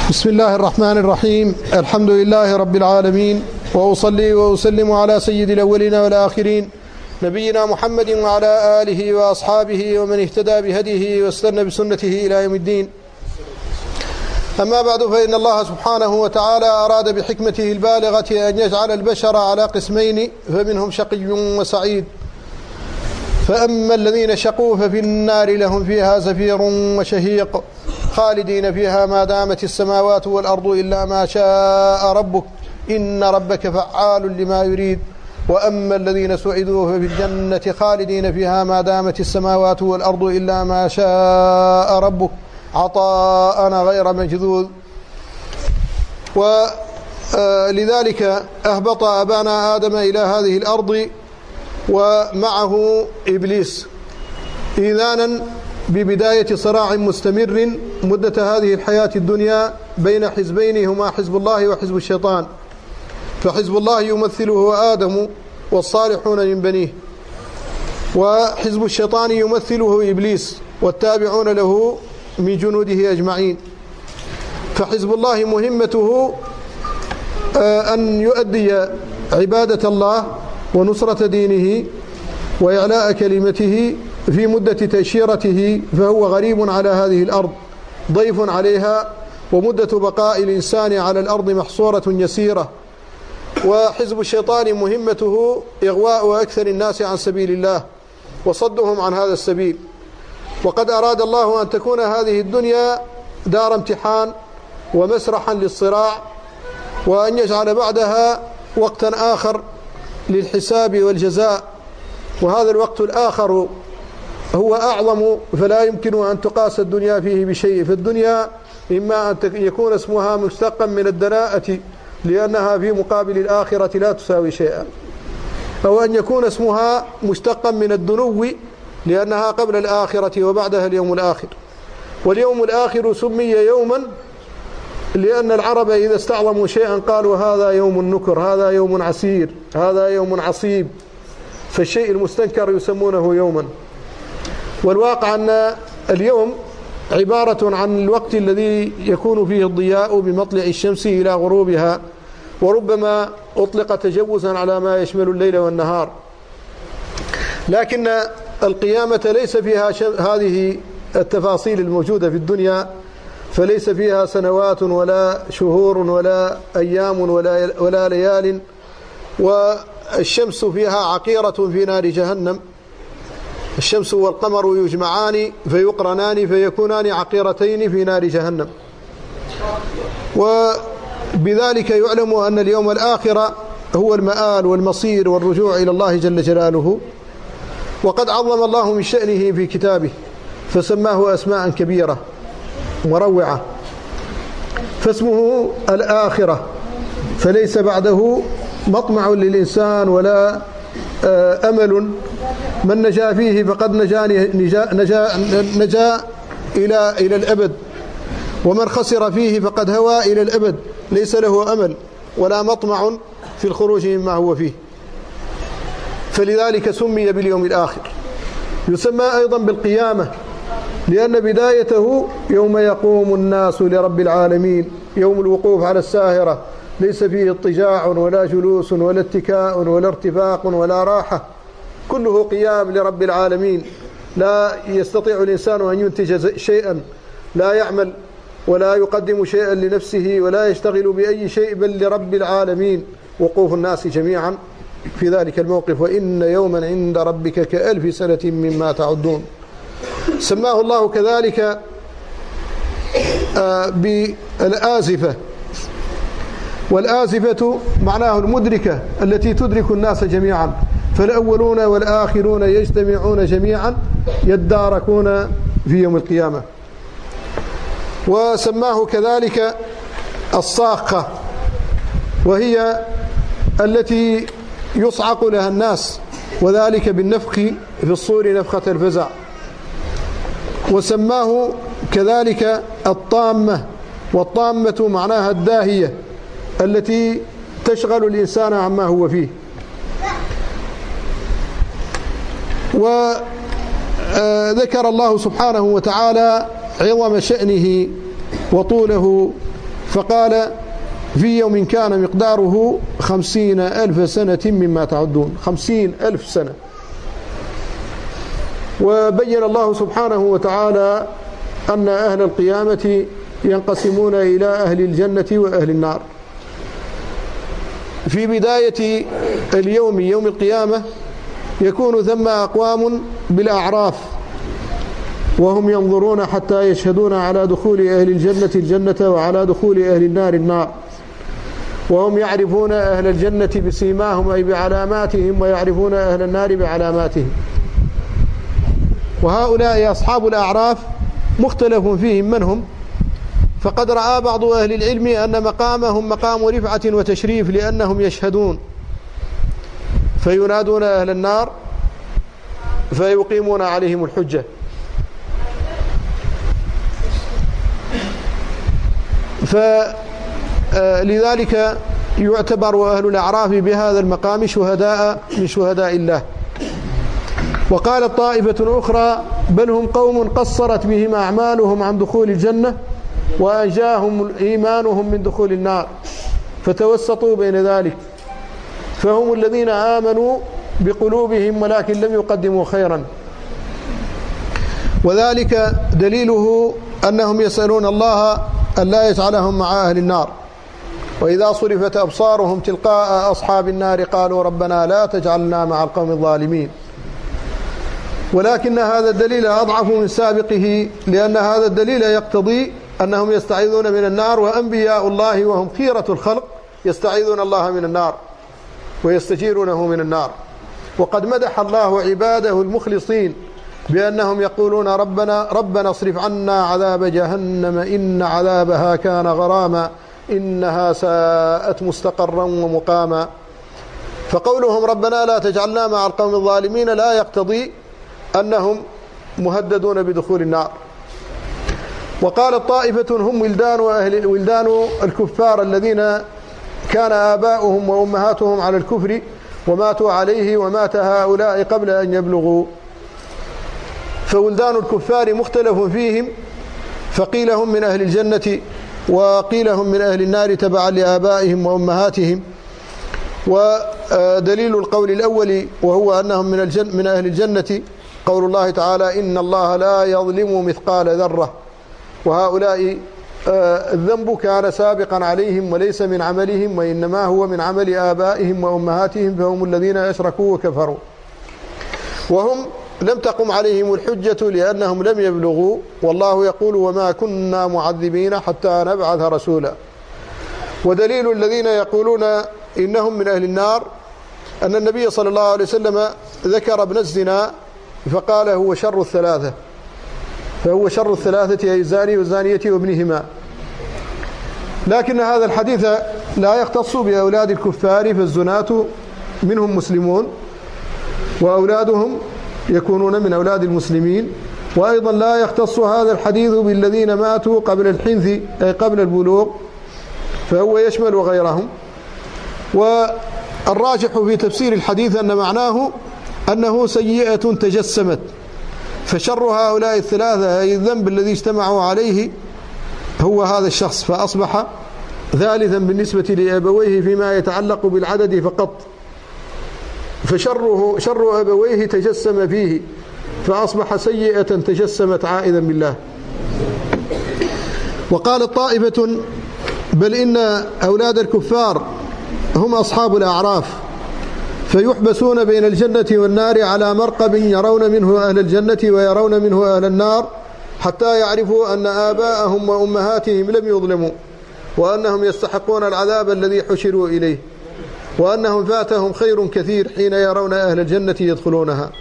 بسم الله الرحمن الرحيم. الحمد لله رب العالمين، وأصلي وأسلم على سيد الأولين والآخرين نبينا محمد وعلى آله وأصحابه ومن اهتدى بهديه واستنى بسنته إلى يوم الدين. أما بعد، فإن الله سبحانه وتعالى أراد بحكمته البالغة أن يجعل البشر على قسمين، فمنهم شقي وسعيد. فأما الذين شقوا ففي النار لهم فيها زفير وشهيق خالدين فيها ما دامت السماوات والأرض إلا ما شاء ربك إن ربك فعال لما يريد. وأما الذين سعدوا ففي الجنة خالدين فيها ما دامت السماوات والأرض إلا ما شاء ربك عطاء غير مجذوذ. ولذلك أهبط أبانا آدم إلى هذه الأرض ومعه إبليس إذانا ببداية صراع مستمر مدة هذه الحياة الدنيا بين حزبين هما حزب الله وحزب الشيطان. فحزب الله يمثله آدم والصالحون من بنيه، وحزب الشيطان يمثله إبليس والتابعون له من جنوده أجمعين. فحزب الله مهمته أن يؤدي عبادة الله ونصرة دينه وإعلاء كلمته في مدة تأشيرته، فهو غريب على هذه الأرض ضيف عليها، ومدة بقاء الإنسان على الأرض محصورة يسيرة. وحزب الشيطان مهمته إغواء أكثر الناس عن سبيل الله وصدهم عن هذا السبيل. وقد أراد الله أن تكون هذه الدنيا دار امتحان ومسرحا للصراع، وأن يجعل بعدها وقتا آخر للحساب والجزاء، وهذا الوقت الآخر هو أعظم، فلا يمكن أن تقاس الدنيا فيه بشيء. فالدنيا إما أن يكون اسمها مشتقا من الدناءة لأنها في مقابل الآخرة لا تساوي شيئا، أو أن يكون اسمها مشتقا من الدنو لأنها قبل الآخرة وبعدها اليوم الآخر. واليوم الآخر سمي يوما لأن العرب إذا استعظموا شيئا قالوا هذا يوم النكر، هذا يوم عسير، هذا يوم عصيب، فالشيء المستنكر يسمونه يوما. والواقع أن اليوم عبارة عن الوقت الذي يكون فيه الضياء بمطلع الشمس إلى غروبها، وربما أطلق تجوزا على ما يشمل الليل والنهار. لكن القيامة ليس فيها هذه التفاصيل الموجودة في الدنيا، فليس فيها سنوات ولا شهور ولا أيام ولا ليال، والشمس فيها عقيرة في نار جهنم. الشمس والقمر يجمعان فيقرنان فيكونان عقيرتين في نار جهنم. وبذلك يعلم أن اليوم الآخر هو المآل والمصير والرجوع إلى الله جل جلاله. وقد عظم الله من شأنه في كتابه فسماه أسماء كبيرة مروعة، فاسمه الآخرة، فليس بعده مطمع للإنسان ولا أمل. من نجا فيه فقد نجا إلى الأبد، ومن خسر فيه فقد هوى إلى الأبد، ليس له أمل ولا مطمع في الخروج مما هو فيه. فلذلك سمي باليوم الآخر. يسمى أيضا بالقيامة لأن بدايته يوم يقوم الناس لرب العالمين، يوم الوقوف على الساهرة، ليس فيه اضطجاع ولا جلوس ولا اتكاء ولا ارتفاق ولا راحة، كله قيام لرب العالمين. لا يستطيع الإنسان أن ينتج شيئا، لا يعمل ولا يقدم شيئا لنفسه ولا يشتغل بأي شيء، بل لرب العالمين. وقوف الناس جميعا في ذلك الموقف، وإن يوما عند ربك كألف سنة مما تعدون. سماه الله كذلك بالآزفة، والآزفة معناه المدركة التي تدرك الناس جميعا، فالأولون والآخرون يجتمعون جميعا يداركون في يوم القيامة. وسماه كذلك الصاخة، وهي التي يصعق لها الناس، وذلك بالنفخ في الصور نفخة الفزع. وسماه كذلك الطامة، والطامة معناها الداهية التي تشغل الإنسان عما هو فيه. وذكر الله سبحانه وتعالى عظم شأنه وطوله فقال في يوم كان مقداره 50,000 سنة مما تعدون. 50,000 سنة. وبين الله سبحانه وتعالى أن أهل القيامة ينقسمون إلى أهل الجنة وأهل النار. في بداية اليوم يوم القيامة يكون ثم أقوام بالأعراف وهم ينظرون حتى يشهدون على دخول أهل الجنة الجنة وعلى دخول أهل النار النار، وهم يعرفون أهل الجنة بسيماهم أي بعلاماتهم، ويعرفون أهل النار بعلاماتهم. وهؤلاء أصحاب الأعراف مختلف فيهم من هم، فقد رأى بعض أهل العلم أن مقامهم مقام رفعة وتشريف لأنهم يشهدون، فينادون أهل النار فيقيمون عليهم الحجة. فلذلك يعتبر أهل الأعراف بهذا المقام شهداء من شهداء الله. وقالت طائفة أخرى بل هم قوم قصرت بهم أعمالهم عن دخول الجنة وأنجاهم إيمانهم من دخول النار فتوسطوا بين ذلك، فهم الذين آمنوا بقلوبهم ولكن لم يقدموا خيرا. وذلك دليله أنهم يسألون الله أن لا يجعلهم مع أهل النار، وإذا صرفت أبصارهم تلقاء أصحاب النار قالوا ربنا لا تجعلنا مع القوم الظالمين. ولكن هذا الدليل أضعف من سابقه، لأن هذا الدليل يقتضي أنهم يستعيذون من النار، وأنبياء الله وهم خيرة الخلق يستعيذون الله من النار ويستجيرونه من النار. وقد مدح الله عباده المخلصين بأنهم يقولون ربنا اصرف عنا عذاب جهنم إن عذابها كان غراما إنها ساءت مستقرا ومقاما. فقولهم ربنا لا تجعلنا مع القوم الظالمين لا يقتضي أنهم مهددون بدخول النار. وقالت طائفة هم ولدان الكفار الذين كان آباؤهم وأمهاتهم على الكفر وماتوا عليه ومات هؤلاء قبل أن يبلغوا. فولدان الكفار مختلف فيهم، فقيل هم من أهل الجنة وقيل هم من أهل النار تبعا لآبائهم وأمهاتهم. ودليل القول الأول وهو أنهم من أهل الجنة قول الله تعالى إن الله لا يظلم مثقال ذرة، وهؤلاء الذنب كان سابقا عليهم وليس من عملهم وإنما هو من عمل آبائهم وأمهاتهم، فهم الذين أشركوا وكفروا، وهم لم تقم عليهم الحجة لأنهم لم يبلغوا. والله يقول وما كنا معذبين حتى نبعث رسولا. ودليل الذين يقولون إنهم من أهل النار أن النبي صلى الله عليه وسلم ذكر ابن الزنا فقال هو شر الثلاثة، فهو شر الثلاثة أي الزاني والزانية وابنهما. لكن هذا الحديث لا يختص بأولاد الكفار، فالزناة منهم مسلمون وأولادهم يكونون من أولاد المسلمين. وأيضا لا يختص هذا الحديث بالذين ماتوا قبل الحنث أي قبل البلوغ، فهو يشمل غيرهم. والراجح في تفسير الحديث أن معناه أنه سيئة تجسمت، فشر هؤلاء الثلاثة أي الذنب الذي اجتمعوا عليه هو هذا الشخص، فأصبح ثالثا بالنسبة لأبويه فيما يتعلق بالعدد فقط، فشر أبويه تجسم فيه فأصبح سيئة تجسمت عائذا بالله. وقال طائفة بل إن أولاد الكفار هم أصحاب الأعراف، فيحبسون بين الجنة والنار على مرقب يرون منه أهل الجنة ويرون منه أهل النار حتى يعرفوا أن آباءهم وأمهاتهم لم يظلموا، وأنهم يستحقون العذاب الذي حشروا إليه، وأنهم فاتهم خير كثير حين يرون أهل الجنة يدخلونها.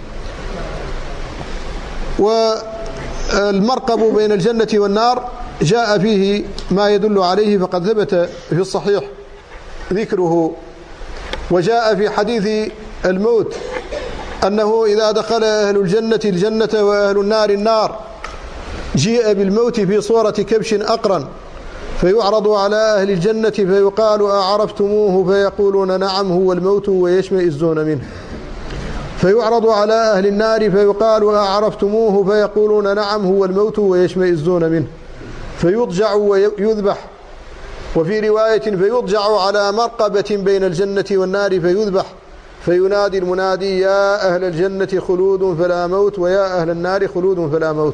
والمرقب بين الجنة والنار جاء فيه ما يدل عليه، فقد ثبت في الصحيح ذكره. وجاء في حديث الموت أنه إذا دخل أهل الجنة الجنة وأهل النار النار جيء بالموت في صورة كبش أقرن، فيعرض على أهل الجنة فيقال أعرفتموه؟ فيقولون نعم هو الموت ويشمئزون منه. فيعرض على أهل النار فيقال أعرفتموه؟ فيقولون نعم هو الموت ويشمئزون منه. فيضجع ويذبح وفي رواية فيضجع على مرقبة بين الجنة والنار فيذبح، فينادي المنادي يا أهل الجنة خلود فلا موت، ويا أهل النار خلود فلا موت.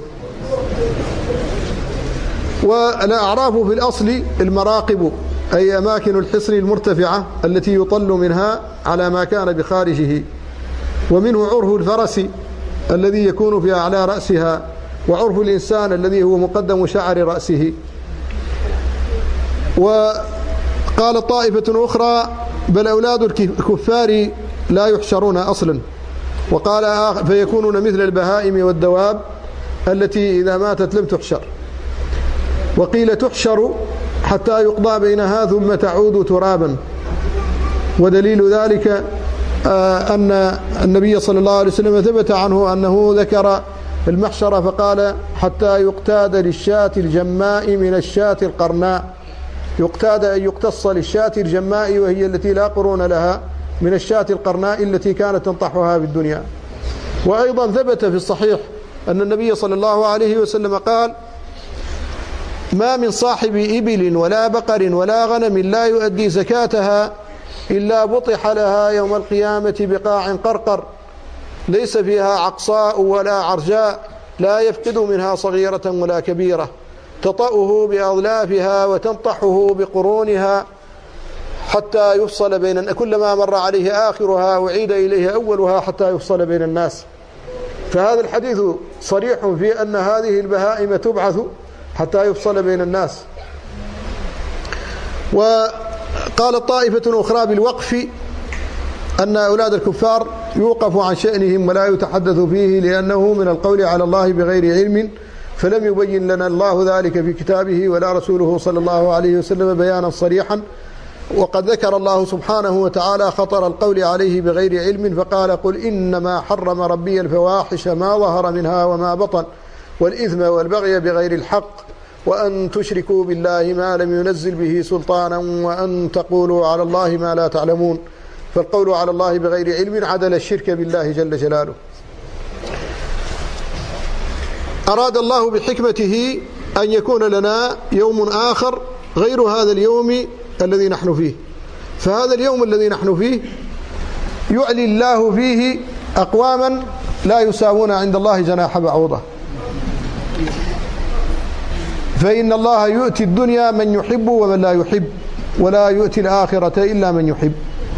والأعراف في الأصل المراقب، أي أماكن الحصن المرتفعة التي يطل منها على ما كان بخارجه. ومنه عرف الفرس الذي يكون في أعلى رأسها، وعرف الإنسان الذي هو مقدم شعر رأسه. وقال طائفة أخرى بل أولاد الكفار لا يحشرون أصلا، وقال فيكونون مثل البهائم والدواب التي إذا ماتت لم تحشر. وقيل تحشر حتى يقضى بينها ثم تعود ترابا. ودليل ذلك أن النبي صلى الله عليه وسلم ثبت عنه أنه ذكر المحشر فقال حتى يقتاد للشاة الجماء من الشاة القرناء. يقتاد أن يقتص للشاة الجماء وهي التي لا قرون لها من الشاة القرناء التي كانت تنطحها في الدنيا. وأيضا ثبت في الصحيح أن النبي صلى الله عليه وسلم قال ما من صاحب إبل ولا بقر ولا غنم لا يؤدي زكاتها إلا بطح لها يوم القيامة بقاع قرقر ليس فيها عقصاء ولا عرجاء لا يفقد منها صغيرة ولا كبيرة، تطأه بأظلافها وتنطحه بقرونها حتى يفصل بين، كلما مر عليه آخرها وعيد إليه أولها حتى يفصل بين الناس. فهذا الحديث صريح في أن هذه البهائم تبعث حتى يفصل بين الناس. وقال طائفة أخرى بالوقف أن أولاد الكفار يوقف عن شأنهم ولا يتحدث فيه لأنه من القول على الله بغير علم، فلم يبين لنا الله ذلك في كتابه ولا رسوله صلى الله عليه وسلم بيانا صريحا. وقد ذكر الله سبحانه وتعالى خطر القول عليه بغير علم فقال قل إنما حرم ربي الفواحش ما ظهر منها وما بطن والإثم والبغي بغير الحق وأن تشركوا بالله ما لم ينزل به سلطانا وأن تقولوا على الله ما لا تعلمون. فالقول على الله بغير علم عدل الشرك بالله جل جلاله. أراد الله بحكمته أن يكون لنا يوم آخر غير هذا اليوم الذي نحن فيه. فهذا اليوم الذي نحن فيه يعلي الله فيه أقواما لا يساوون عند الله جناح بعوضة. فإن الله يؤتي الدنيا من يحب ومن لا يحب ولا يؤتي الآخرة إلا من يحب.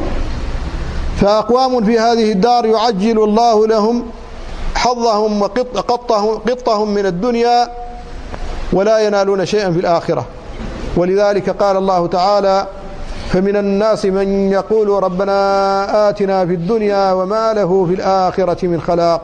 فأقوام في هذه الدار يعجل الله لهم حظهم وقطهم من الدنيا ولا ينالون شيئا في الآخرة. ولذلك قال الله تعالى فمن الناس من يقول ربنا آتنا في الدنيا وما له في الآخرة من خلاق.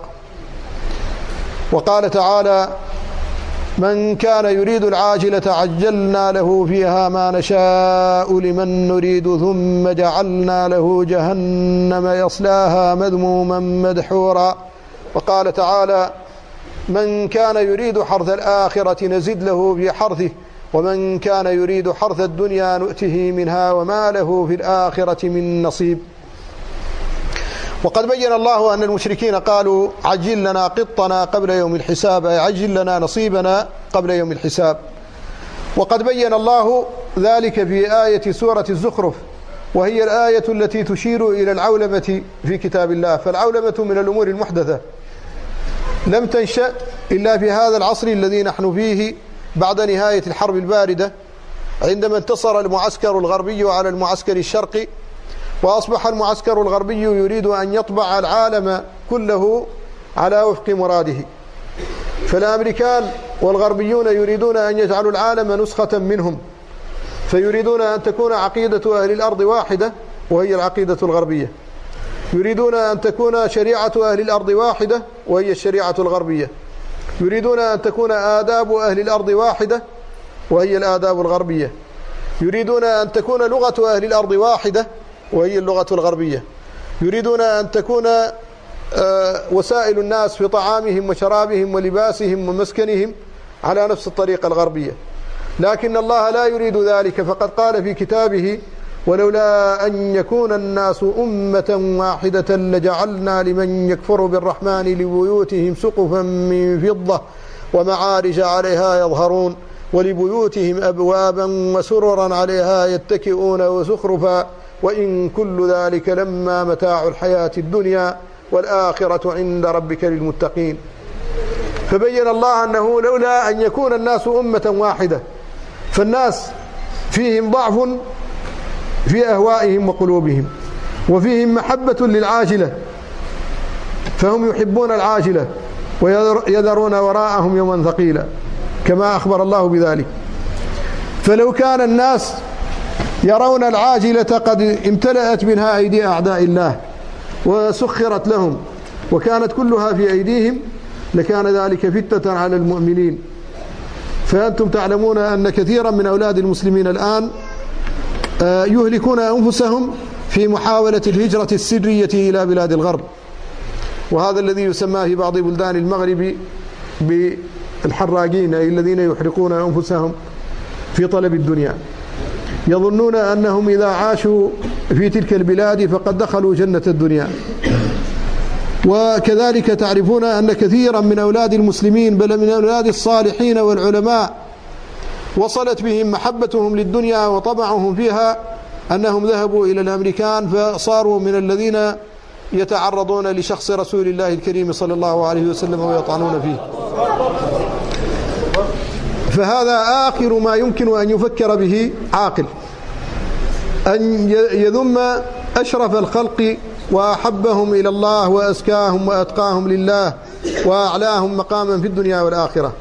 وقال تعالى من كان يريد العاجلة عجلنا له فيها ما نشاء لمن نريد ثم جعلنا له جهنم يصلاها مذموما مدحورا. وقال تعالى من كان يريد حرث الآخرة نزد له في حرثه ومن كان يريد حرث الدنيا نؤته منها وما له في الآخرة من نصيب. وقد بين الله أن المشركين قالوا عجل لنا قطنا قبل يوم الحساب، أي عجل لنا نصيبنا قبل يوم الحساب. وقد بين الله ذلك في آية سورة الزخرف، وهي الآية التي تشير إلى العولمة في كتاب الله. فالعولمة من الأمور المحدثة لم تنشأ إلا في هذا العصر الذي نحن فيه بعد نهاية الحرب الباردة، عندما انتصر المعسكر الغربي على المعسكر الشرقي، وأصبح المعسكر الغربي يريد أن يطبع العالم كله على وفق مراده. فالأمريكان والغربيون يريدون أن يجعلوا العالم نسخة منهم، فيريدون أن تكون عقيدة أهل الأرض واحدة وهي العقيدة الغربية، يريدون أن تكون شريعة أهل الأرض واحدة وهي الشريعة الغربية، يريدون أن تكون آداب أهل الأرض واحدة وهي الآداب الغربية، يريدون أن تكون لغة أهل الأرض واحدة وهي اللغة الغربية، يريدون أن تكون وسائل الناس في طعامهم وشرابهم ولباسهم ومسكنهم على نفس الطريقة الغربية. لكن الله لا يريد ذلك، فقد قال في كتابه ولولا أن يكون الناس أمة واحدة لجعلنا لمن يكفر بالرحمن لبيوتهم سقفا من فضة ومعارج عليها يظهرون ولبيوتهم أبوابا وسررا عليها يتكئون وزخرفا وإن كل ذلك لما متاع الحياة الدنيا والآخرة عند ربك للمتقين. فبين الله أنه لولا أن يكون الناس أمة واحدة، فالناس فيهم ضعف في أهوائهم وقلوبهم، وفيهم محبة للعاجلة فهم يحبون العاجلة ويذرون وراءهم يوما ثقيلا كما أخبر الله بذلك. فلو كان الناس يرون العاجلة قد امتلأت منها أيدي أعداء الله وسخرت لهم وكانت كلها في أيديهم لكان ذلك فتنة على المؤمنين. فأنتم تعلمون أن كثيرا من أولاد المسلمين الآن يهلكون أنفسهم في محاولة الهجرة السرية إلى بلاد الغرب، وهذا الذي يسمى في بعض بلدان المغرب بالحراقين، أي الذين يحرقون أنفسهم في طلب الدنيا، يظنون أنهم إذا عاشوا في تلك البلاد فقد دخلوا جنة الدنيا. وكذلك تعرفون أن كثيرا من أولاد المسلمين بل من أولاد الصالحين والعلماء وصلت بهم محبتهم للدنيا وطمعهم فيها أنهم ذهبوا إلى الأمريكان فصاروا من الذين يتعرضون لشخص رسول الله الكريم صلى الله عليه وسلم ويطعنون فيه. فهذا آخر ما يمكن أن يفكر به عاقل، أن يذم أشرف الخلق وأحبهم إلى الله وأزكاهم وأتقاهم لله وأعلاهم مقاما في الدنيا والآخرة،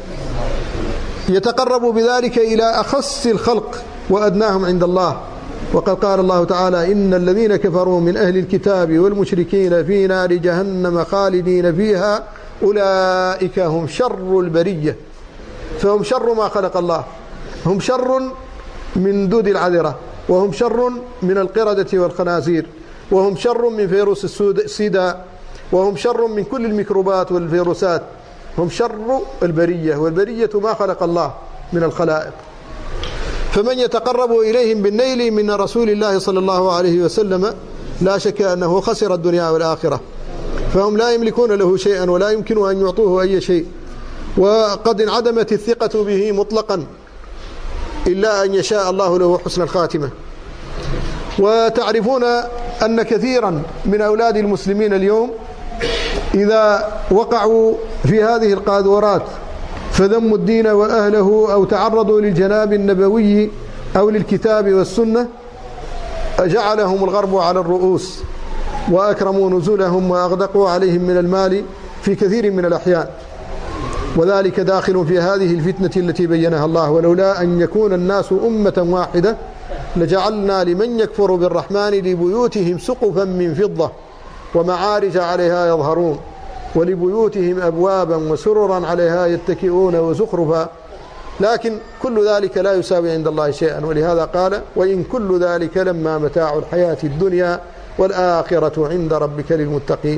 يتقرب بذلك إلى أخص الخلق وأدناهم عند الله. وقد قال الله تعالى: إن الذين كفروا من أهل الكتاب والمشركين في نار جهنم خالدين فيها أولئك هم شر البرية. فهم شر ما خلق الله، هم شر من دود العذرة، وهم شر من القردة والخنازير، وهم شر من فيروس السيدا، وهم شر من كل الميكروبات والفيروسات، هم شر البرية، والبرية ما خلق الله من الخلائق. فمن يتقرب إليهم بالنيل من رسول الله صلى الله عليه وسلم لا شك أنه خسر الدنيا والآخرة، فهم لا يملكون له شيئا ولا يمكن أن يعطوه أي شيء، وقد انعدمت الثقة به مطلقا إلا أن يشاء الله له حسن الخاتمة. وتعرفون أن كثيرا من أولاد المسلمين اليوم إذا وقعوا في هذه القاذورات فذموا الدين وأهله أو تعرضوا للجناب النبوي أو للكتاب والسنة جعلهم الغرب على الرؤوس وأكرموا نزلهم وأغدقوا عليهم من المال في كثير من الأحيان، وذلك داخل في هذه الفتنة التي بينها الله: ولولا أن يكون الناس أمة واحدة لجعلنا لمن يكفر بالرحمن لبيوتهم سقفا من فضة ومعارج عليها يظهرون ولبيوتهم أبوابا وسررا عليها يتكئون وزخرفا. لكن كل ذلك لا يساوي عند الله شيئا، ولهذا قال: وإن كل ذلك لما متاع الحياة الدنيا والآخرة عند ربك للمتقين.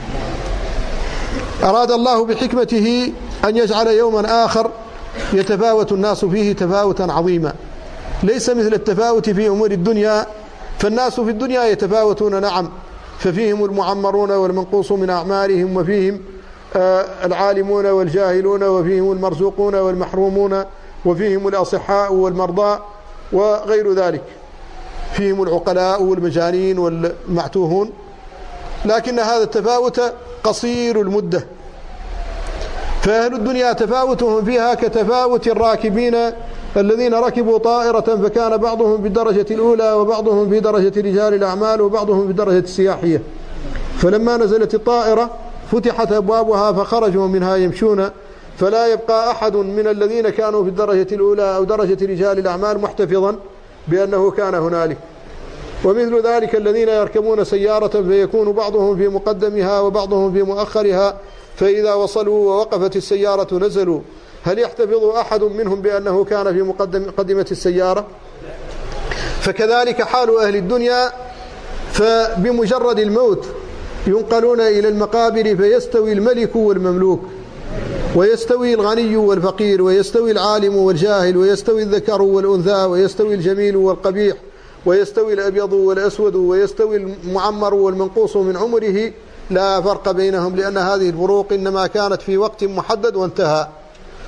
أراد الله بحكمته أن يجعل يوما آخر يتفاوت الناس فيه تفاوتا عظيما، ليس مثل التفاوت في أمور الدنيا، فالناس في الدنيا يتفاوتون نعم، ففيهم المعمرون والمنقوص من أعمارهم، وفيهم العالمون والجاهلون، وفيهم المرزوقون والمحرومون، وفيهم الأصحاء والمرضى وغير ذلك، فيهم العقلاء والمجانين والمعتوهون. لكن هذا التفاوت قصير المدة، فأهل الدنيا تفاوتهم فيها كتفاوت الراكبين الذين ركبوا طائرة فكان بعضهم في الدرجة الأولى وبعضهم في درجة رجال الأعمال وبعضهم في الدرجة السياحية، فلما نزلت الطائرة فتحت أبوابها فخرجوا منها يمشون، فلا يبقى أحد من الذين كانوا في الدرجة الأولى أو درجة رجال الأعمال محتفظا بأنه كان هنالك. ومثل ذلك الذين يركبون سيارة فيكون بعضهم في مقدمها وبعضهم في مؤخرها، فإذا وصلوا ووقفت السيارة نزلوا، هل يحتفظ أحد منهم بأنه كان في مقدمة السيارة؟ فكذلك حال أهل الدنيا، فبمجرد الموت ينقلون إلى المقابر فيستوي الملك والمملوك، ويستوي الغني والفقير، ويستوي العالم والجاهل، ويستوي الذكر والأنثى، ويستوي الجميل والقبيح، ويستوي الأبيض والأسود، ويستوي المعمر والمنقوص من عمره، لا فرق بينهم، لأن هذه الفروق إنما كانت في وقت محدد وانتهى.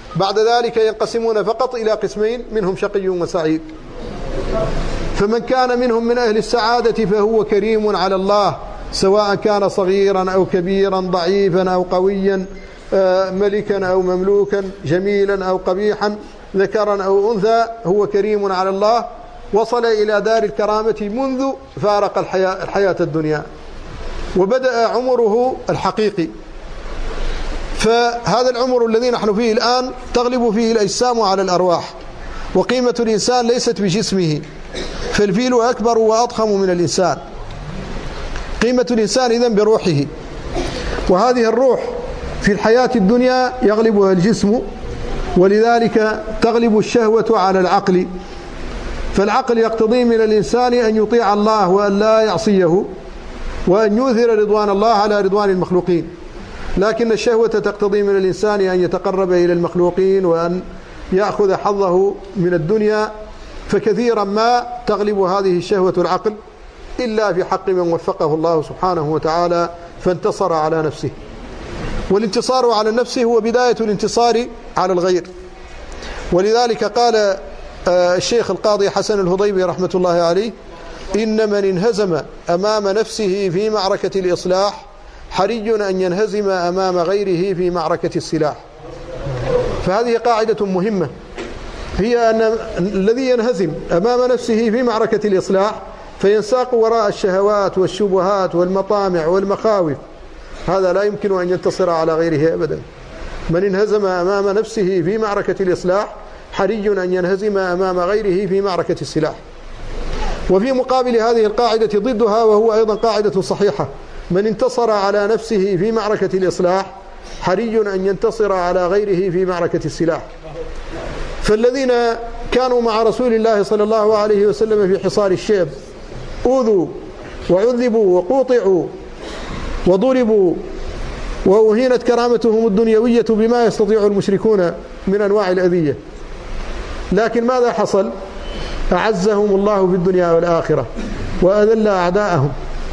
بعد ذلك ينقسمون فقط إلى قسمين، منهم شقي وسعيد. فمن كان منهم من أهل السعادة فهو كريم على الله، سواء كان صغيرا أو كبيرا، ضعيفا أو قويا، ملكا أو مملوكا، جميلا أو قبيحا، ذكرا أو أنثى، هو كريم على الله، وصل إلى دار الكرامة منذ فارق الحياة الدنيا وبدأ عمره الحقيقي. فهذا العمر الذي نحن فيه الآن تغلب فيه الأجسام على الأرواح، وقيمة الإنسان ليست بجسمه، فالفيل أكبر وأضخم من الإنسان. قيمة الإنسان إذن بروحه، وهذه الروح في الحياة الدنيا يغلبها الجسم، ولذلك تغلب الشهوة على العقل. فالعقل يقتضي من الإنسان أن يطيع الله وأن لا يعصيه، وأن يؤثر رضوان الله على رضوان المخلوقين، لكن الشهوة تقتضي من الإنسان أن يتقرب إلى المخلوقين وأن يأخذ حظه من الدنيا. فكثيرا ما تغلب هذه الشهوة العقل، إلا في حق من وفقه الله سبحانه وتعالى فانتصر على نفسه. والانتصار على النفس هو بداية الانتصار على الغير. ولذلك قال الشيخ القاضي حسن الهضيبي رحمة الله عليه: إن من انهزم أمام نفسه في معركة الإصلاح حري أن ينهزم أمام غيره في معركة السلاح. فهذه قاعدة مهمة، هي أن الذي ينهزم أمام نفسه في معركة الإصلاح فينساق وراء الشهوات والشبهات والمطامع والمخاوف، هذا لا يمكن أن ينتصر على غيره أبدا. من انهزم أمام نفسه في معركة الإصلاح حري أن ينهزم أمام غيره في معركة السلاح. وفي مقابل هذه القاعدة ضدها، وهو أيضا قاعدة صحيحة: من انتصر على نفسه في معركة الإصلاح حري أن ينتصر على غيره في معركة السلاح. فالذين كانوا مع رسول الله صلى الله عليه وسلم في حصار الشعب أوذوا وعذبوا وقوطعوا وضربوا وأهينت كرامتهم الدنيوية بما يستطيع المشركون من أنواع الأذية، لكن ماذا حصل؟ أعزهم الله في الدنيا والآخرة وأذل أعداءهم.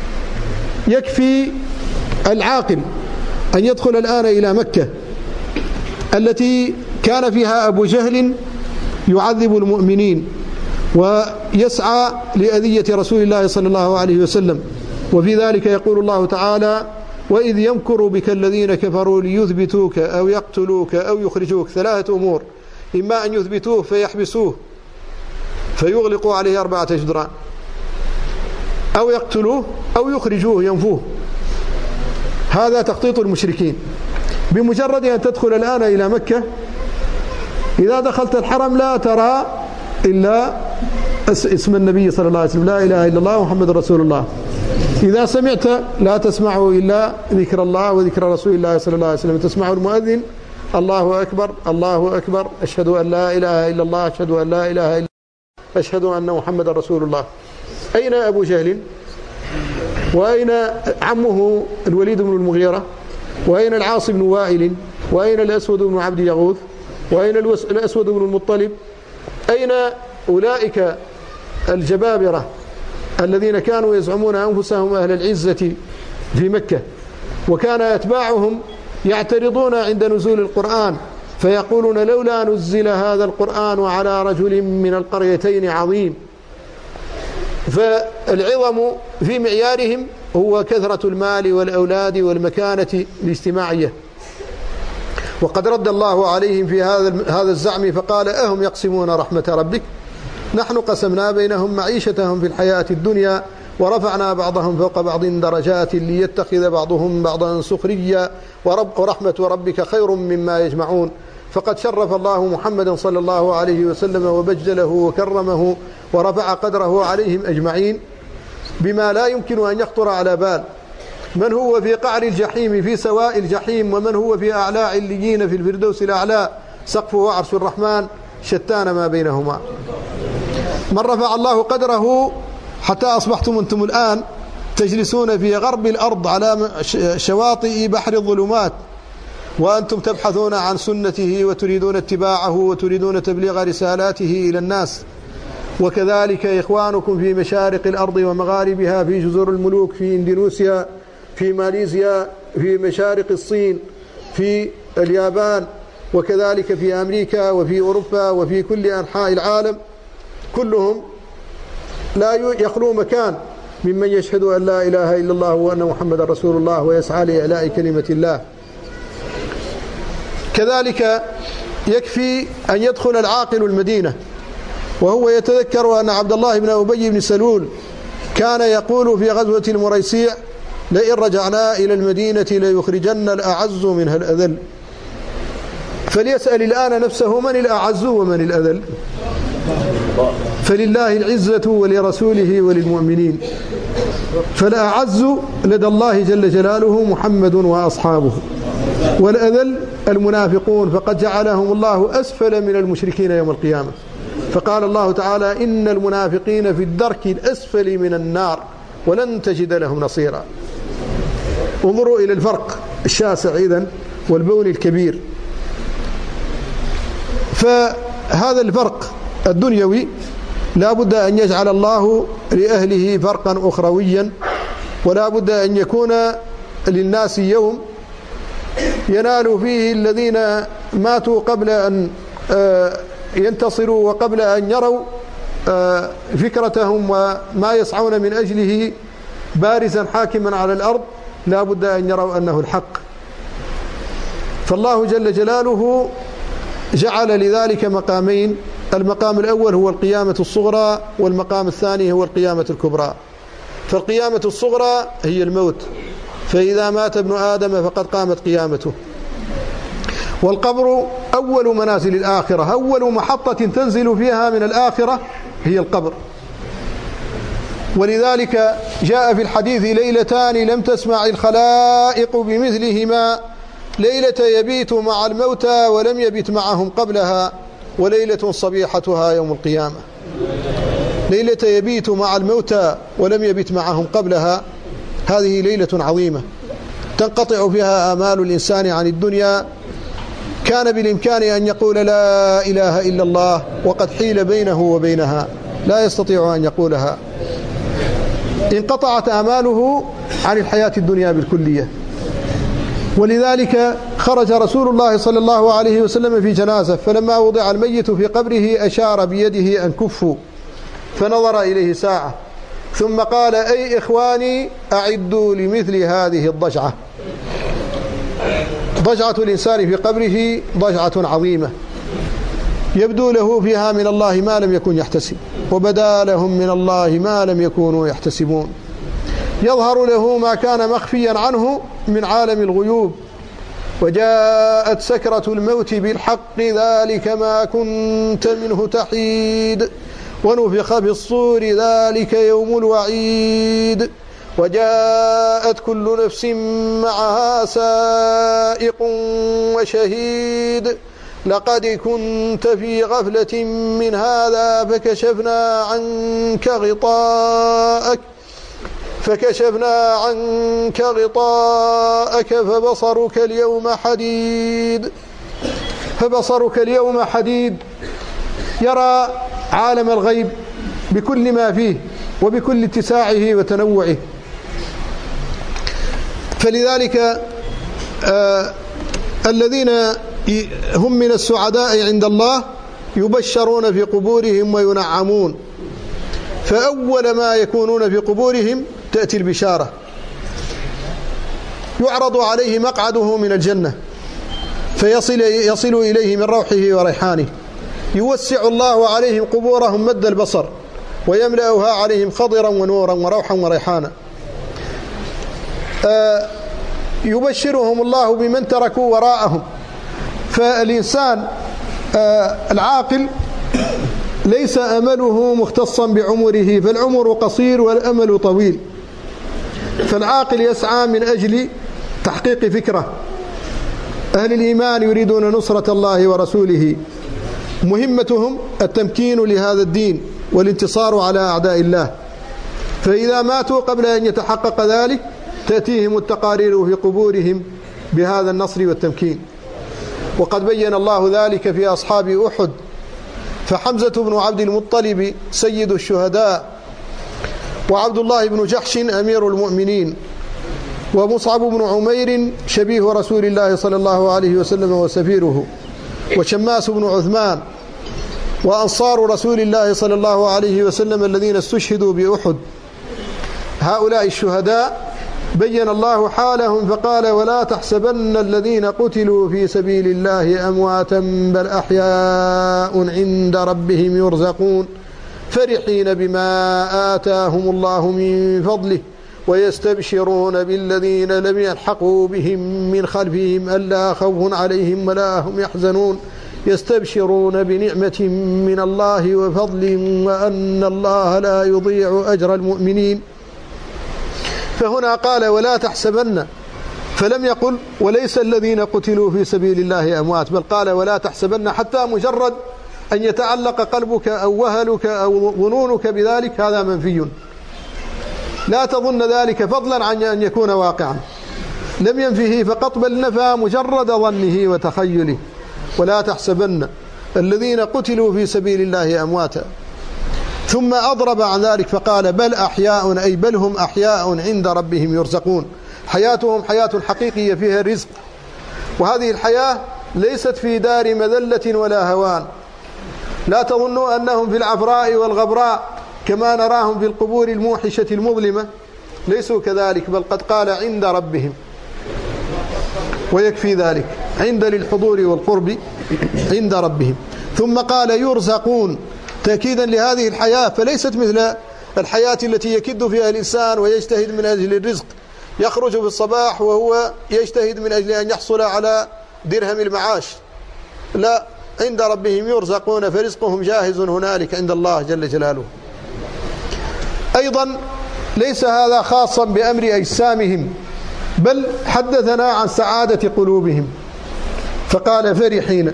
يكفي العاقل أن يدخل الآن إلى مكة التي كان فيها أبو جهل يعذب المؤمنين ويسعى لأذية رسول الله صلى الله عليه وسلم. وفي ذلك يقول الله تعالى: وإذ يمكر بك الذين كفروا ليثبتوك أو يقتلوك أو يخرجوك. ثلاثة أمور: إما أن يثبتوه فيحبسوه فيغلقوا عليه 4 جدران، أو يقتلوه أو يخرجوه ينفوه. هذا تخطيط المشركين. بمجرد أن تدخل الآن إلى مكة، إذا دخلت الحرم لا ترى إلا اسم النبي صلى الله عليه وسلم: لا إله إلا الله محمد رسول الله. إذا سمعت لا تسمع إلا ذكر الله وذكر رسول الله صلى الله عليه وسلم. تسمع المؤذن: الله أكبر الله أكبر، أشهد أن لا إله إلا الله، أشهد أن لا إله إلا الله، أشهد أن محمد رسول الله. أين أبو جهل؟ وأين عمه الوليد بن المغيرة؟ وأين العاص بن وائل؟ وأين الأسود بن عبد يغوث؟ وأين الأسود بن المطلب؟ أين أولئك الجبابرة الذين كانوا يزعمون أنفسهم أهل العزة في مكة؟ وكان أتباعهم يعترضون عند نزول القرآن فيقولون: لولا نزل هذا القرآن على رجل من القريتين عظيم. فالعظم في معيارهم هو كثرة المال والأولاد والمكانة الاجتماعية. وقد رد الله عليهم في هذا الزعم فقال: أهم يقسمون رحمة ربك نحن قسمنا بينهم معيشتهم في الحياة الدنيا ورفعنا بعضهم فوق بعض درجات ليتخذ بعضهم بعضا سخريا ورحمة ربك خير مما يجمعون. فقد شرف الله محمدا صلى الله عليه وسلم وبجله وكرمه ورفع قدره عليهم أجمعين بما لا يمكن أن يخطر على بال. من هو في قعر الجحيم في سواء الجحيم، ومن هو في أعلى عليين في الفردوس الأعلى، سقفه عرش الرحمن شتان ما بينهما. من رفع الله قدره حتى أصبحتم أنتم الآن تجلسون في غرب الأرض على شواطئ بحر الظلمات وأنتم تبحثون عن سنته وتريدون اتباعه وتريدون تبليغ رسالاته إلى الناس. وكذلك إخوانكم في مشارق الأرض ومغاربها، في جزر الملوك، في إندونيسيا، في ماليزيا، في مشارق الصين، في اليابان، وكذلك في أمريكا وفي أوروبا وفي كل أنحاء العالم، كلهم لا يخلو مكان ممن يشهد أن لا إله إلا الله وأن محمد رسول الله ويسعى لإعلاء كلمة الله. كذلك يكفي أن يدخل العاقل المدينة وهو يتذكر أن عبد الله بن أبي بن سلول كان يقول في غزوة المريسيع: لئن رجعنا إلى المدينة ليخرجن الأعز منها الأذل. فليسأل الآن نفسه: من الأعز ومن الأذل؟ فلله العزة ولرسوله وللمؤمنين، فالأعز لدى الله جل جلاله محمد وأصحابه، والأذل المنافقون، فقد جعلهم الله أسفل من المشركين يوم القيامة. فقال الله تعالى: إن المنافقين في الدرك الأسفل من النار ولن تجد لهم نصيرا. انظروا إلى الفرق الشاسع إذن والبون الكبير. فهذا الفرق الدنيوي لا بد أن يجعل الله لأهله فرقا أخرويا، ولا بد أن يكون للناس يوم ينال فيه الذين ماتوا قبل أن ينتصروا وقبل أن يروا فكرتهم وما يسعون من أجله بارزا حاكما على الأرض، لا بد أن يروا أنه الحق. فالله جل جلاله جعل لذلك مقامين: المقام الأول هو القيامة الصغرى، والمقام الثاني هو القيامة الكبرى. فالقيامة الصغرى هي الموت، فإذا مات ابن آدم فقد قامت قيامته. والقبر أول منازل الآخرة، أول محطة تنزل فيها من الآخرة هي القبر. ولذلك جاء في الحديث: ليلتان لم تسمع الخلائق بمثلهما، ليلة يبيت مع الموتى ولم يبت معهم قبلها، وليلة صبيحتها يوم القيامة. ليلة يبيت مع الموتى ولم يبت معهم قبلها، هذه ليلة عظيمة تنقطع فيها آمال الإنسان عن الدنيا. كان بالإمكان أن يقول لا إله إلا الله وقد حيل بينه وبينها، لا يستطيع أن يقولها، انقطعت آماله عن الحياة الدنيا بالكلية. ولذلك خرج رسول الله صلى الله عليه وسلم في جنازة، فلما وضع الميت في قبره أشار بيده أن كفوا، فنظر إليه ساعة ثم قال: أي إخواني أعدوا لمثل هذه الضجعة. ضجعة الإنسان في قبره ضجعة عظيمة، يبدو له فيها من الله ما لم يكن يحتسب، وبدا لهم من الله ما لم يكونوا يحتسبون. يظهر له ما كان مخفيا عنه من عالم الغيوب. وجاءت سكرة الموت بالحق ذلك ما كنت منه تحيد، ونفخ في الصور ذلك يوم الوعيد، وجاءت كل نفس معها سائق وشهيد، لقد كنت في غفلة من هذا فكشفنا عنك غطاءك فبصرك اليوم حديد. يرى عالم الغيب بكل ما فيه وبكل اتساعه وتنوعه. فلذلك الذين هم من السعداء عند الله يبشرون في قبورهم وينعمون، فأول ما يكونون في قبورهم تأتي البشارة، يعرض عليه مقعده من الجنة فيصل إليه من روحه وريحانه، يوسع الله عليهم قبورهم مد البصر ويملأها عليهم خضرا ونورا وروحا وريحانا. يبشرهم الله بمن تركوا وراءهم. فالإنسان العاقل ليس أمله مختصا بعمره، فالعمر قصير والأمل طويل. فالعاقل يسعى من أجل تحقيق فكرة. أهل الإيمان يريدون نصرة الله ورسوله، مهمتهم التمكين لهذا الدين والانتصار على أعداء الله. فإذا ماتوا قبل أن يتحقق ذلك تأتيهم التقارير في قبورهم بهذا النصر والتمكين. وقد بين الله ذلك في أصحاب أحد، فحمزة بن عبد المطلب سيد الشهداء، وعبد الله بن جحش أمير المؤمنين، ومصعب بن عمير شبيه رسول الله صلى الله عليه وسلم وسفيره، وشماس بن عثمان وأنصار رسول الله صلى الله عليه وسلم الذين استشهدوا بأحد. هؤلاء الشهداء بين الله حالهم فقال: ولا تحسبن الذين قتلوا في سبيل الله أمواتا بل أحياء عند ربهم يرزقون فرحين بما آتاهم الله من فضله ويستبشرون بالذين لم يلحقوا بهم من خلفهم ألا خوف عليهم ولا هم يحزنون يستبشرون بنعمة من الله وفضل وأن الله لا يضيع أجر المؤمنين. فهنا قال: ولا تحسبن، فلم يقل وليس الذين قتلوا في سبيل الله أموات، بل قال: ولا تحسبن، حتى مجرد أن يتعلق قلبك أو وهلك أو ظنونك بذلك هذا منفي، لا تظن ذلك فضلا عن أن يكون واقعا، لم ينفه فقط بل نفى مجرد ظنه وتخيله. ولا تحسبن الذين قتلوا في سبيل الله أمواتا، ثم أضرب عن ذلك فقال: بل أحياء، أي بل هم أحياء عند ربهم يرزقون، حياتهم حياة حقيقية فيها الرزق، وهذه الحياة ليست في دار مذلة ولا هوان. لا تظنوا أنهم في العفراء والغبراء كما نراهم في القبور الموحشة المظلمة، ليسوا كذلك، بل قد قال عند ربهم، ويكفي ذلك، عند للحضور والقرب عند ربهم. ثم قال يرزقون تأكيدا لهذه الحياة، فليست مثل الحياة التي يكد فيها الإنسان ويجتهد من أجل الرزق، يخرج في الصباح وهو يجتهد من أجل أن يحصل على درهم المعاش، لا، عند ربهم يرزقون فرزقهم جاهز هنالك عند الله جل جلاله. أيضا ليس هذا خاصا بأمر أجسامهم، بل حدثنا عن سعادة قلوبهم فقال فرحين،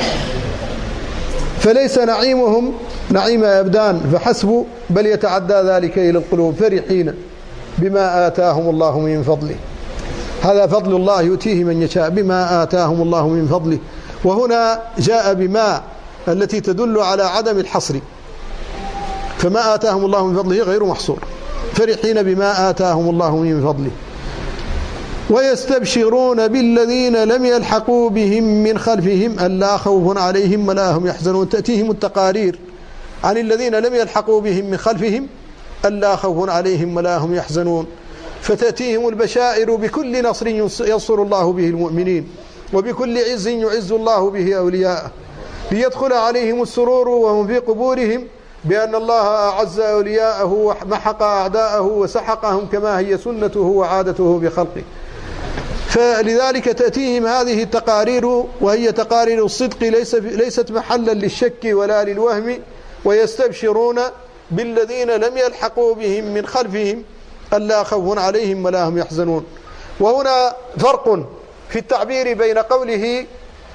فليس نعيمهم نعيم أبدان فحسب، بل يتعدى ذلك إلى القلوب، فرحين بما آتاهم الله من فضله. هذا فضل الله يؤتيه من يشاء، بما آتاهم الله من فضله، وهنا جاء بما التي تدل على عدم الحصر، فما آتاهم الله من فضله غير محصور، فرحين بما آتاهم الله من فضله. ويستبشرون بالذين لم يلحقوا بهم من خلفهم ألا خوف عليهم ولا هم يحزنون، تأتيهم التقارير عن الذين لم يلحقوا بهم من خلفهم ألا خوف عليهم ولا هم يحزنون، فتأتيهم البشائر بكل نصر ينصر الله به المؤمنين، وبكل عز يعز الله به أولياءه، ليدخل عليهم السرور وهم في قبورهم بأن الله أعز أولياءه ومحق أعداءه وسحقهم كما هي سنته وعادته بخلقه. فلذلك تأتيهم هذه التقارير وهي تقارير الصدق، ليست محلا للشك ولا للوهم. ويستبشرون بالذين لم يلحقوا بهم من خلفهم ألا خوف عليهم ولا هم يحزنون. وهنا فرق في التعبير بين قوله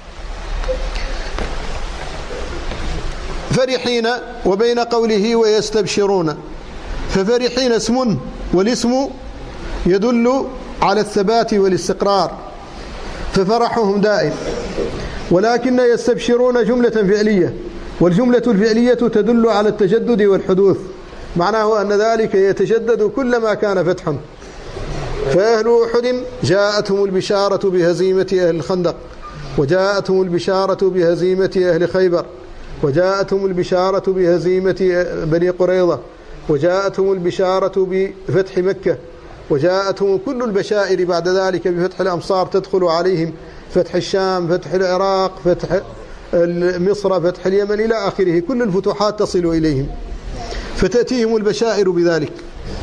فرحين وبين قوله ويستبشرون. ففرحين اسم، والاسم يدل على الثبات والاستقرار، ففرحهم دائم، ولكن يستبشرون جملة فعلية، والجملة الفعلية تدل على التجدد والحدوث، معناه أن ذلك يتجدد كلما كان فتحا. فأهل أحد جاءتهم البشارة بهزيمة أهل الخندق، وجاءتهم البشارة بهزيمة أهل خيبر، وجاءتهم البشارة بهزيمة بني قريظة، وجاءتهم البشارة بفتح مكة، وجاءتهم كل البشائر بعد ذلك بفتح الأمصار تدخل عليهم، فتح الشام، فتح العراق، فتح مصر، فتح اليمن إلى آخره، كل الفتوحات تصل إليهم، فتأتيهم البشائر بذلك.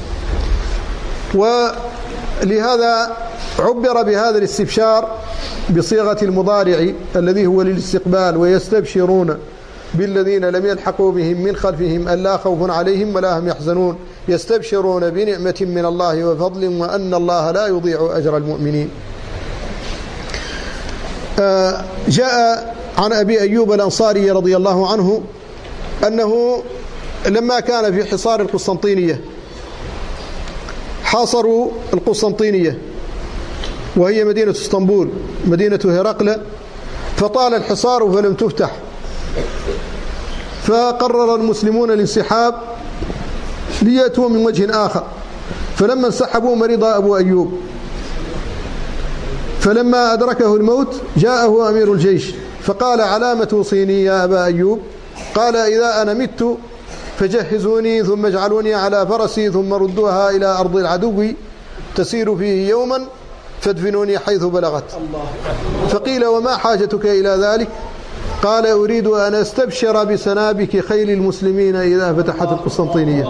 ولهذا عبر بهذا الاستبشار بصيغة المضارع الذي هو للاستقبال، ويستبشرون بالذين لم يلحقوا بهم من خلفهم ألا خوف عليهم ولا هم يحزنون يستبشرون بنعمة من الله وفضل وأن الله لا يضيع أجر المؤمنين. جاء عن أبي أيوب الأنصاري رضي الله عنه أنه لما كان في حصار القسطنطينية، حاصروا القسطنطينية وهي مدينة اسطنبول مدينة هرقل، فطال الحصار فلم تفتح، فقرر المسلمون الانسحاب ليأتوا من وجه آخر، فلما انسحبوا مرض أبو أيوب، فلما أدركه الموت جاءه أمير الجيش فقال: علام توصيني يا أبا أيوب؟ قال: إذا أنا مت فجهزوني ثم اجعلوني على فرسي ثم ردوها إلى أرض العدو تسير فيه يوما فادفنوني حيث بلغت. فقيل: وما حاجتك إلى ذلك؟ قال: أريد أن أستبشر بسنابك خيل المسلمين إذا فتحت القسطنطينية.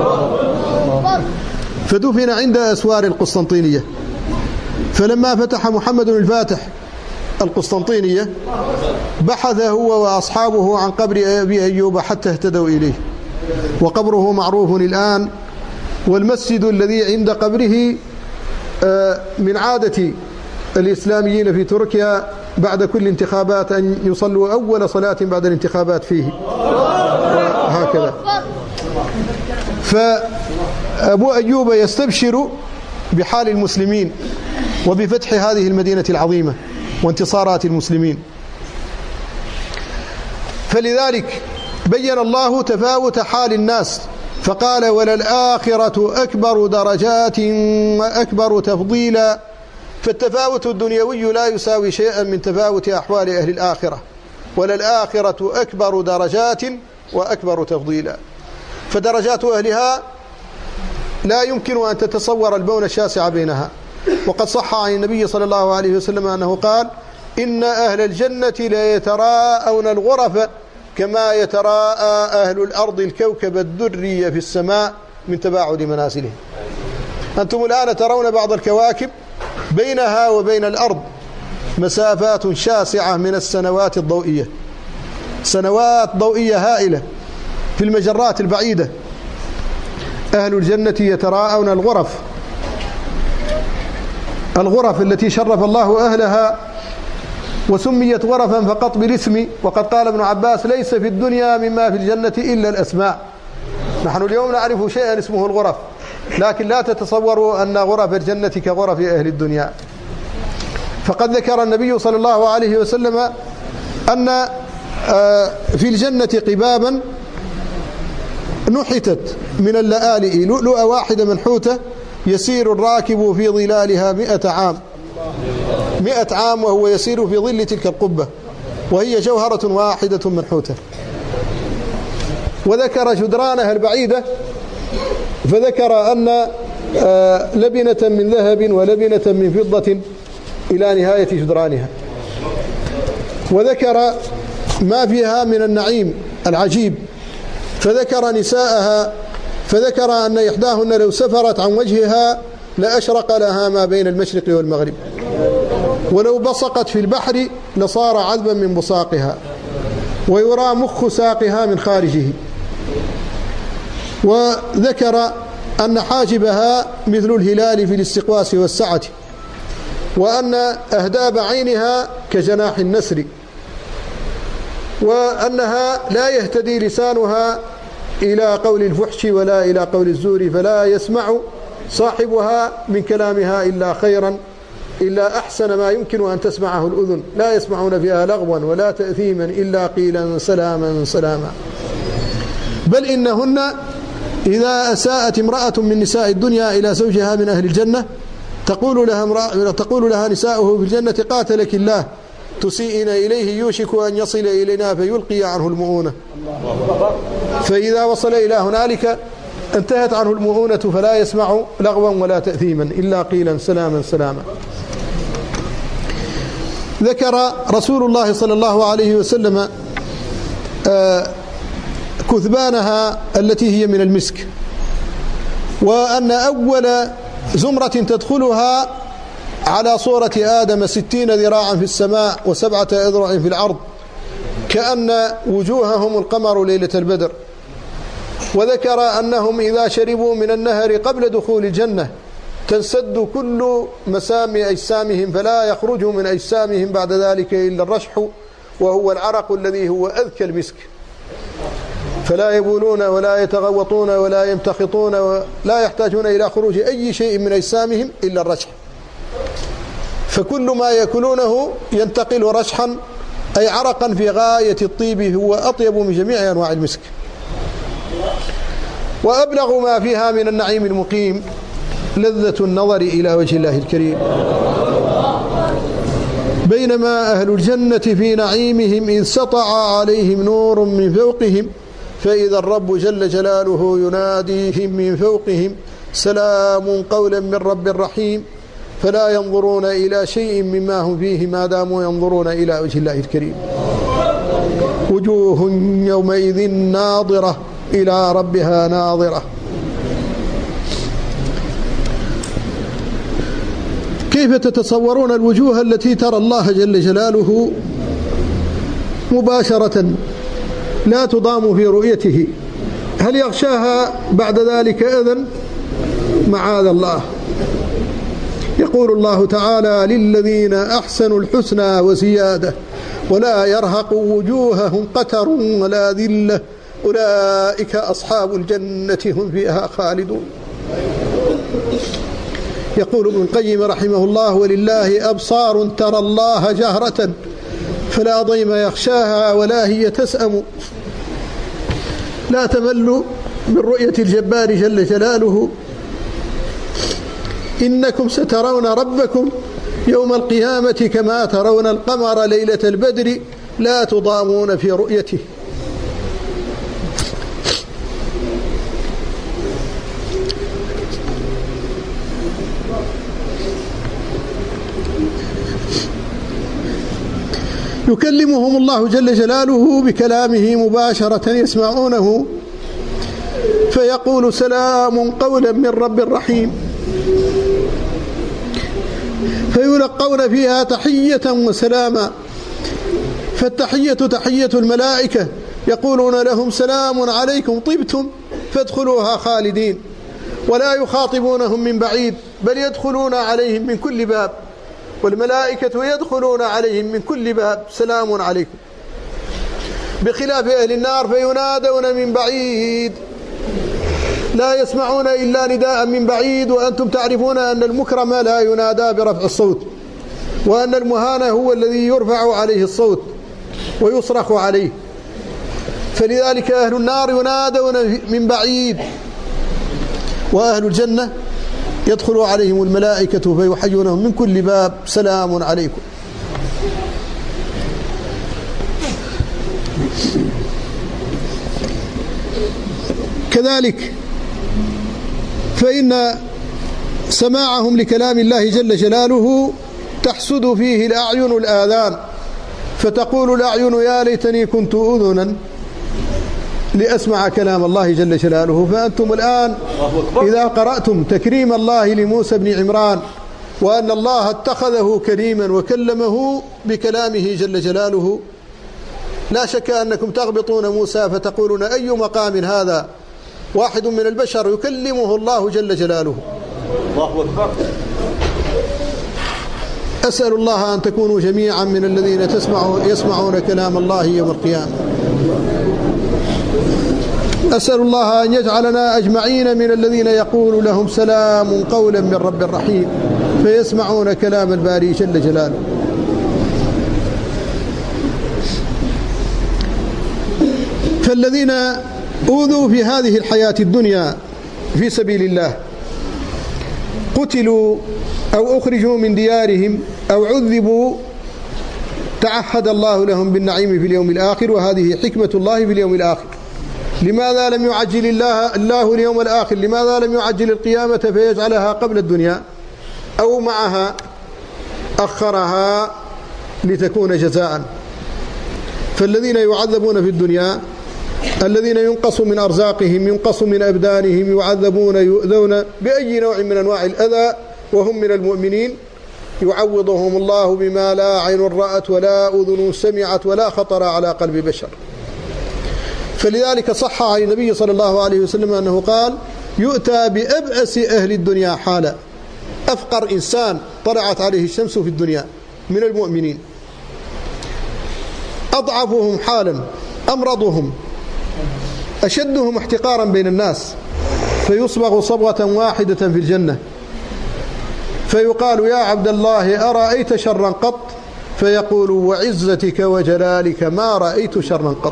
فدفن عند أسوار القسطنطينية. فلما فتح محمد الفاتح القسطنطينية بحث هو وأصحابه عن قبر أبي أيوب حتى اهتدوا إليه، وقبره معروف الآن. والمسجد الذي عند قبره من عادة الإسلاميين في تركيا بعد كل انتخابات أن يصلوا أول صلاة بعد الانتخابات فيه، وهكذا. فأبو أيوب يستبشر بحال المسلمين وبفتح هذه المدينة العظيمة وانتصارات المسلمين. فلذلك بين الله تفاوت حال الناس فقال: وللآخرة أكبر درجات وأكبر تفضيلا. فالتفاوت الدنيوي لا يساوي شيئا من تفاوت أحوال أهل الآخرة. وللآخرة أكبر درجات وأكبر تفضيلا. فدرجات أهلها لا يمكن أن تتصور البون الشاسع بينها. وقد صح عن النبي صلى الله عليه وسلم أنه قال: إن أهل الجنة لا يتراءون الغرف كما يتراءى أهل الأرض الكوكب الدري في السماء من تباعد منازلهم. أنتم الآن ترون بعض الكواكب بينها وبين الأرض مسافات شاسعة من السنوات الضوئية، سنوات ضوئية هائلة في المجرات البعيدة. أهل الجنة يتراءون الغرف التي شرف الله أهلها وسميت غرفا فقط بالاسم. وقد قال ابن عباس: ليس في الدنيا مما في الجنة إلا الأسماء. نحن اليوم نعرف شيئا اسمه الغرف، لكن لا تتصوروا أن غرف الجنة كغرف أهل الدنيا. فقد ذكر النبي صلى الله عليه وسلم أن في الجنة قبابا نحتت من اللآلئ لؤلؤة واحدة منحوتة يسير الراكب في ظلالها 100 عام، 100 عام وهو يسير في ظل تلك القبة، وهي جوهرة واحدة منحوتة. وذكر جدرانها البعيدة، فذكر أن لبنة من ذهب ولبنة من فضة إلى نهاية جدرانها. وذكر ما فيها من النعيم العجيب، فذكر نساءها، فذكر أن إحداهن لو سفرت عن وجهها لأشرق لها ما بين المشرق والمغرب، ولو بصقت في البحر لصار عذبا من بصاقها، ويرى مخ ساقها من خارجه. وذكر أن حاجبها مثل الهلال في الاستقواس والسعة، وأن أهداب عينها كجناح النسر، وأنها لا يهتدي لسانها إلى قول الفحش ولا إلى قول الزور، فلا يسمع صاحبها من كلامها إلا خيرا، إلا أحسن ما يمكن أن تسمعه الأذن، لا يسمعون فيها لغوا ولا تأثيما إلا قيلا سلاما سلاما. بل إنهن إذا أساءت امرأة من نساء الدنيا إلى زوجها من أهل الجنة تقول لها نساؤه في الجنة: قاتلك الله، تسيئن إليه يوشك أن يصل إلينا فيلقي عنه المؤونة. فإذا وصل إلى هنالك انتهت عنه المؤونة، فلا يسمع لغوا ولا تأثيما إلا قيلا سلاما سلاما. ذكر رسول الله صلى الله عليه وسلم كثبانها التي هي من المسك، وأن أول زمرة تدخلها على صورة آدم 60 ذراعا في السماء و7 أذرع في العرض، كأن وجوههم القمر ليلة البدر. وذكر أنهم إذا شربوا من النهر قبل دخول الجنة تنسد كل مسام أجسامهم، فلا يخرج من أجسامهم بعد ذلك إلا الرشح، وهو العرق الذي هو أذكى المسك. فلا يبولون ولا يتغوطون ولا يمتخطون ولا يحتاجون إلى خروج أي شيء من أجسامهم إلا الرشح. فكل ما يأكلونه ينتقل رشحا، أي عرقا في غاية الطيب، هو أطيب من جميع أنواع المسك. وأبلغ ما فيها من النعيم المقيم لذة النظر إلى وجه الله الكريم. بينما أهل الجنة في نعيمهم إذ سطع عليهم نور من فوقهم فإذا الرب جل جلاله يناديهم من فوقهم سلام قولا من رب رحيم فلا ينظرون إلى شيء مما هم فيه ما داموا ينظرون إلى وجه الله الكريم. وجوه يومئذ ناظرة إلى ربها ناظرة. كيف تتصورون الوجوه التي ترى الله جل جلاله مباشرة لا تضام في رؤيته؟ هل يغشاها بعد ذلك أذى؟ معاذ الله. يقول الله تعالى للذين أحسنوا الحسنى وزيادة ولا يرهق وجوههم قتر ولا ذلة أولئك أصحاب الجنة هم فيها خالدون. يقول ابن القيم رحمه الله ولله أبصار ترى الله جهرة فلا ضيم يخشاها ولا هي تسأم. لا تمل من رؤية الجبار جل جلاله. إنكم سترون ربكم يوم القيامة كما ترون القمر ليلة البدر لا تضامون في رؤيته. يكلمهم الله جل جلاله بكلامه مباشرة يسمعونه فيقول سلام قولا من رب رحيم فيلقون فيها تحية وسلاما. فالتحية تحية الملائكة يقولون لهم سلام عليكم طبتم فادخلوها خالدين ولا يخاطبونهم من بعيد بل يدخلون عليهم من كل باب والملائكة يدخلون عليهم من كل باب سلام عليكم. بخلاف أهل النار فينادون من بعيد لا يسمعون إلا نداء من بعيد وأنتم تعرفون أن المكرم لا ينادى برفع الصوت وأن المهان هو الذي يرفع عليه الصوت ويصرخ عليه. فلذلك أهل النار ينادون من بعيد وأهل الجنة يدخل عليهم الملائكة فيحيونهم من كل باب سلام عليكم. كذلك فإن سماعهم لكلام الله جل جلاله تحسد فيه الأعين الآذان فتقول الأعين يا ليتني كنت أذنا لأسمع كلام الله جل جلاله. فأنتم الآن إذا قرأتم تكريم الله لموسى بن عمران وأن الله اتخذه كريما وكلمه بكلامه جل جلاله لا شك أنكم تغبطون موسى فتقولون أي مقام هذا واحد من البشر يكلمه الله جل جلاله. الله أكبر. أسأل الله أن تكونوا جميعا من الذين يسمعون كلام الله يوم القيامة. أسأل الله أن يجعلنا أجمعين من الذين يقول لهم سلام قولا من رب رحيم فيسمعون كلام الباري جل جلاله. فالذين أوذوا في هذه الحياة الدنيا في سبيل الله قتلوا أو أخرجوا من ديارهم أو عذبوا تعهد الله لهم بالنعيم في اليوم الآخر وهذه حكمة الله في اليوم الآخر. لماذا لم يعجل الله اليوم الآخر؟ لماذا لم يعجل القيامة فيجعلها قبل الدنيا أو معها؟ أخرها لتكون جزاء. فالذين يعذبون في الدنيا الذين ينقص من أرزاقهم ينقص من أبدانهم يعذبون يؤذون بأي نوع من أنواع الأذى وهم من المؤمنين يعوضهم الله بما لا عين رأت ولا أذن سمعت ولا خطر على قلب بشر. فلذلك صح عن النبي صلى الله عليه وسلم أنه قال يؤتى بأبأس أهل الدنيا حالا. أفقر إنسان طلعت عليه الشمس في الدنيا من المؤمنين، أضعفهم حالا، أمرضهم، أشدهم احتقارا بين الناس، فيصبغ صبغة واحدة في الجنة فيقال يا عبد الله أرأيت شرا قط؟ فيقول وعزتك وجلالك ما رأيت شرا قط.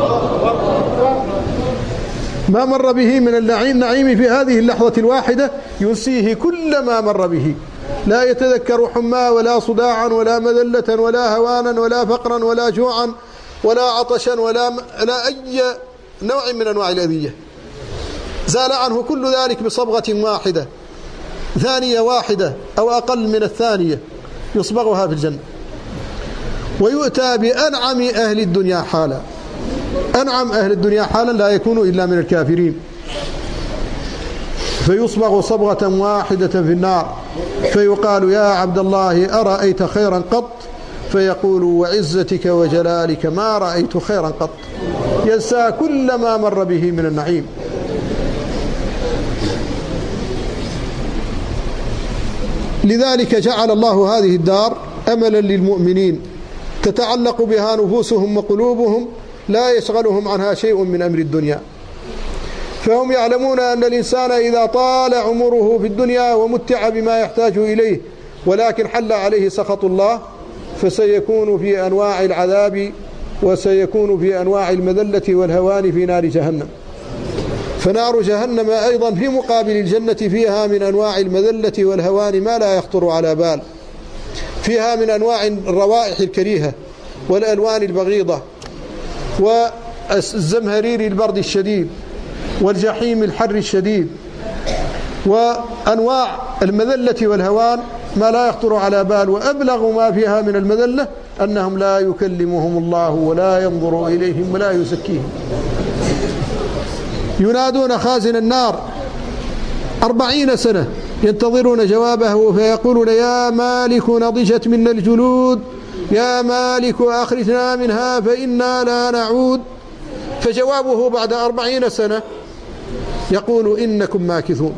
ما مر به من النعيم في هذه اللحظة الواحدة ينسيه كل ما مر به لا يتذكر حمى ولا صداعا ولا مذلة ولا هوانا ولا فقرا ولا جوعا ولا عطشا ولا أي نوع من أنواع الأذية. زال عنه كل ذلك بصبغة واحدة، ثانية واحدة أو أقل من الثانية يصبغها في الجنة. ويؤتى بأنعم أهل الدنيا حالا، أنعم أهل الدنيا حالا لا يكون إلا من الكافرين، فيصبغ صبغة واحدة في النار، فيقال يا عبد الله أرأيت خيرا قط؟ فيقول وعزتك وجلالك ما رأيت خيرا قط، ينسى كل ما مر به من النعيم. لذلك جعل الله هذه الدار أملا للمؤمنين تتعلق بها نفوسهم وقلوبهم، لا يشغلهم عنها شيء من أمر الدنيا. فهم يعلمون أن الإنسان إذا طال عمره في الدنيا ومتع بما يحتاج إليه ولكن حل عليه سخط الله، فسيكون في أنواع العذاب وسيكون في أنواع المذلة والهوان في نار جهنم. فنار جهنم أيضا في مقابل الجنة فيها من أنواع المذلة والهوان ما لا يخطر على بال، فيها من أنواع الروائح الكريهة والألوان البغيضة والزمهرير البرد الشديد والجحيم الحر الشديد، وأنواع المذلة والهوان ما لا يخطر على بال. وأبلغ ما فيها من المذلة أنهم لا يكلمهم الله ولا ينظر إليهم ولا يزكيهم. ينادون خازن النار 40 سنة ينتظرون جوابه، فيقولون يا مالك نضجت منا الجلود، يا مالك أخرجنا منها فإنا لا نعود. فجوابه بعد 40 سنة يقول إنكم ماكثون.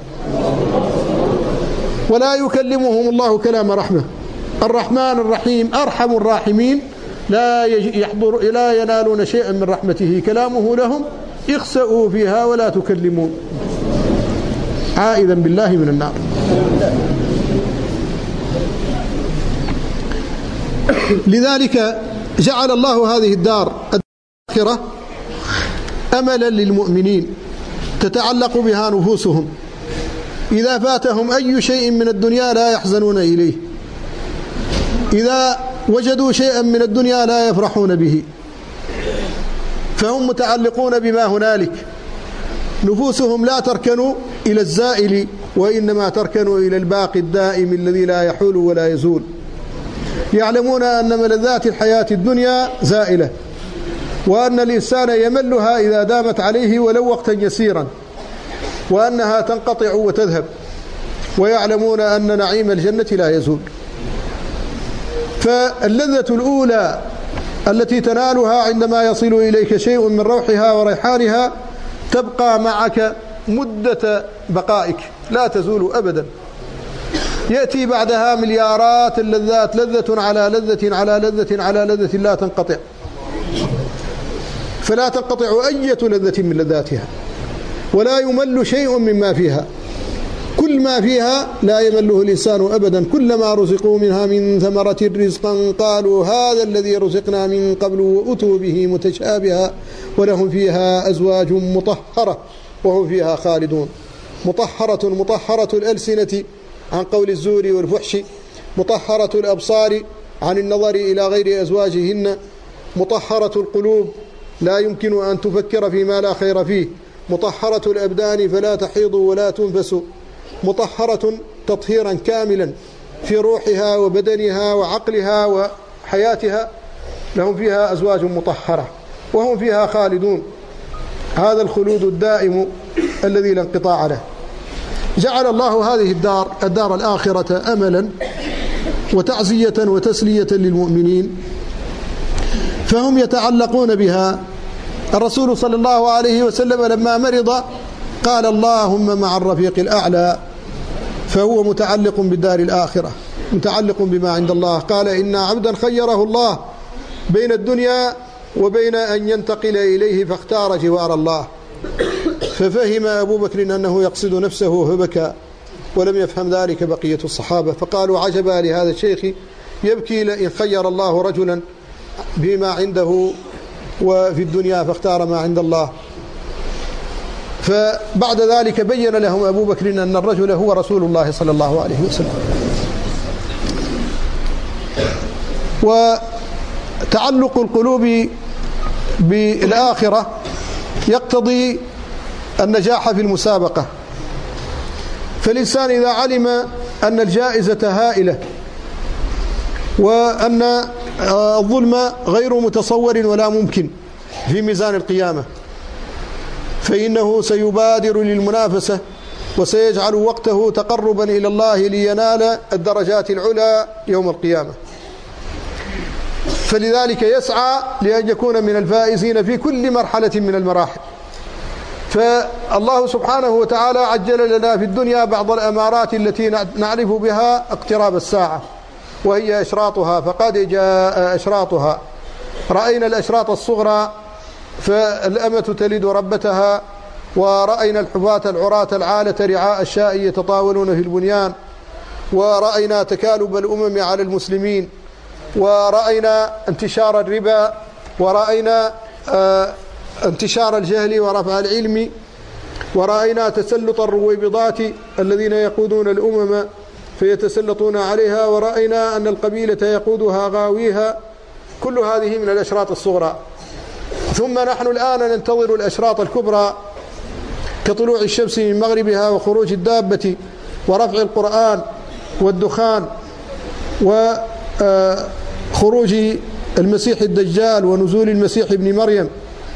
ولا يكلمهم الله كلام رحمة. الرحمن الرحيم أرحم الراحمين لا ينالون شيئا من رحمته، كلامه لهم اخسأوا فيها ولا تكلمون، عائذا بالله من النار. لذلك جعل الله هذه الدار الآخرة أملا للمؤمنين تتعلق بها نفوسهم، إذا فاتهم أي شيء من الدنيا لا يحزنون إليه، إذا وجدوا شيئا من الدنيا لا يفرحون به، فهم متعلقون بما هنالك. نفوسهم لا تركن إلى الزائل وإنما تركن إلى الباقي الدائم الذي لا يحول ولا يزول. يعلمون أن ملذات الحياة الدنيا زائلة، وأن الإنسان يملها إذا دامت عليه ولو وقتا يسيرا، وأنها تنقطع وتذهب. ويعلمون أن نعيم الجنة لا يزول. فاللذة الأولى التي تنالها عندما يصل إليك شيء من روحها وريحانها تبقى معك مدة بقائك لا تزول أبدا. يأتي بعدها مليارات اللذات، لذة على لذة على لذة على لذة لا تنقطع، فلا تنقطع أي لذة من لذاتها، ولا يمل شيء مما فيها. كل ما فيها لا يمله الإنسان أبدا. كلما رزقوا منها من ثمرة رزقا قالوا هذا الذي رزقنا من قبل وأتوا به متشابها ولهم فيها أزواج مطهرة وهم فيها خالدون. مطهرة الألسنة عن قول الزور والفحش، مطهرة الأبصار عن النظر إلى غير أزواجهن، مطهرة القلوب لا يمكن أن تفكر فيما لا خير فيه، مطهرة الأبدان فلا تحيض ولا تنفس، مطهرة تطهيرا كاملا في روحها وبدنها وعقلها وحياتها، لهم فيها أزواج مطهرة وهم فيها خالدون. هذا الخلود الدائم الذي لا انقطاع له. جعل الله هذه الدار الآخرة أملا وتعزية وتسلية للمؤمنين، فهم يتعلقون بها. الرسول صلى الله عليه وسلم لما مرض قال اللهم مع الرفيق الأعلى، فهو متعلق بالدار الآخرة، متعلق بما عند الله. قال إن عبدا خيره الله بين الدنيا وبين أن ينتقل إليه فاختار جوار الله، ففهم أبو بكر أنه يقصد نفسه فبكى، ولم يفهم ذلك بقية الصحابة، فقالوا عجبا لهذا الشيخ يبكي لئن خير الله رجلا بما عنده وفي الدنيا فاختار ما عند الله. فبعد ذلك بين لهم أبو بكر أن الرجل هو رسول الله صلى الله عليه وسلم، وتعلق القلوب بالآخرة يقتضي النجاح في المسابقة. فالإنسان إذا علم أن الجائزة هائلة وأن الظلم غير متصور ولا ممكن في ميزان القيامة، فإنه سيبادر للمنافسة وسيجعل وقته تقربا إلى الله لينال الدرجات العلى يوم القيامة. فلذلك يسعى لأن يكون من الفائزين في كل مرحلة من المراحل. فالله سبحانه وتعالى عجل لنا في الدنيا بعض الأمارات التي نعرف بها اقتراب الساعة، وهي أشراطها، فقد جاء أشراطها. رأينا الأشراط الصغرى، فالأمة تلد ربتها، ورأينا الحفاة العراة العالة رعاء الشاء يتطاولون في البنيان، ورأينا تكالب الأمم على المسلمين، ورأينا انتشار الربا، ورأينا انتشار الجهل ورفع العلم، ورأينا تسلط الرويبضات الذين يقودون الأمم فيتسلطون عليها، ورأينا أن القبيلة يقودها غاويها. كل هذه من الأشراط الصغرى. ثم نحن الآن ننتظر الأشراط الكبرى كطلوع الشمس من مغربها وخروج الدابة ورفع القرآن والدخان وخروج المسيح الدجال ونزول المسيح ابن مريم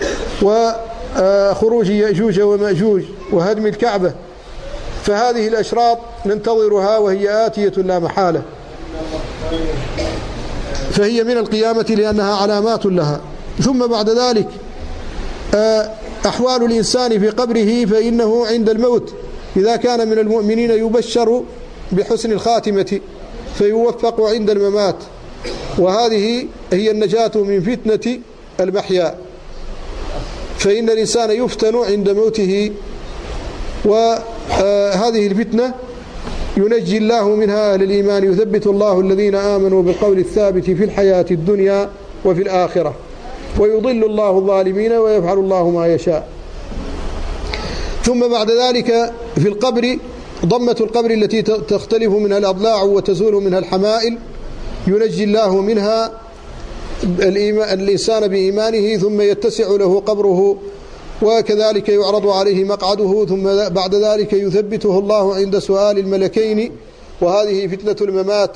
وخروج يأجوج ومأجوج وهدم الكعبة. فهذه الأشراط ننتظرها وهي آتية لا محالة، فهي من القيامة لأنها علامات لها. ثم بعد ذلك أحوال الإنسان في قبره، فإنه عند الموت إذا كان من المؤمنين يبشر بحسن الخاتمة فيوفق عند الممات، وهذه هي النجاة من فتنة المحيا. فإن الإنسان يفتن عند موته، وهذه الفتنة ينجي الله منها أهل الإيمان، يثبت الله الذين آمنوا بالقول الثابت في الحياة الدنيا وفي الآخرة، ويضل الله الظالمين ويفعل الله ما يشاء. ثم بعد ذلك في القبر، ضمة القبر التي تختلف منها الأضلاع وتزول منها الحمائل، ينجي الله منها الإنسان بإيمانه، ثم يتسع له قبره، وكذلك يعرض عليه مقعده، ثم بعد ذلك يثبته الله عند سؤال الملكين، وهذه فتنة الممات.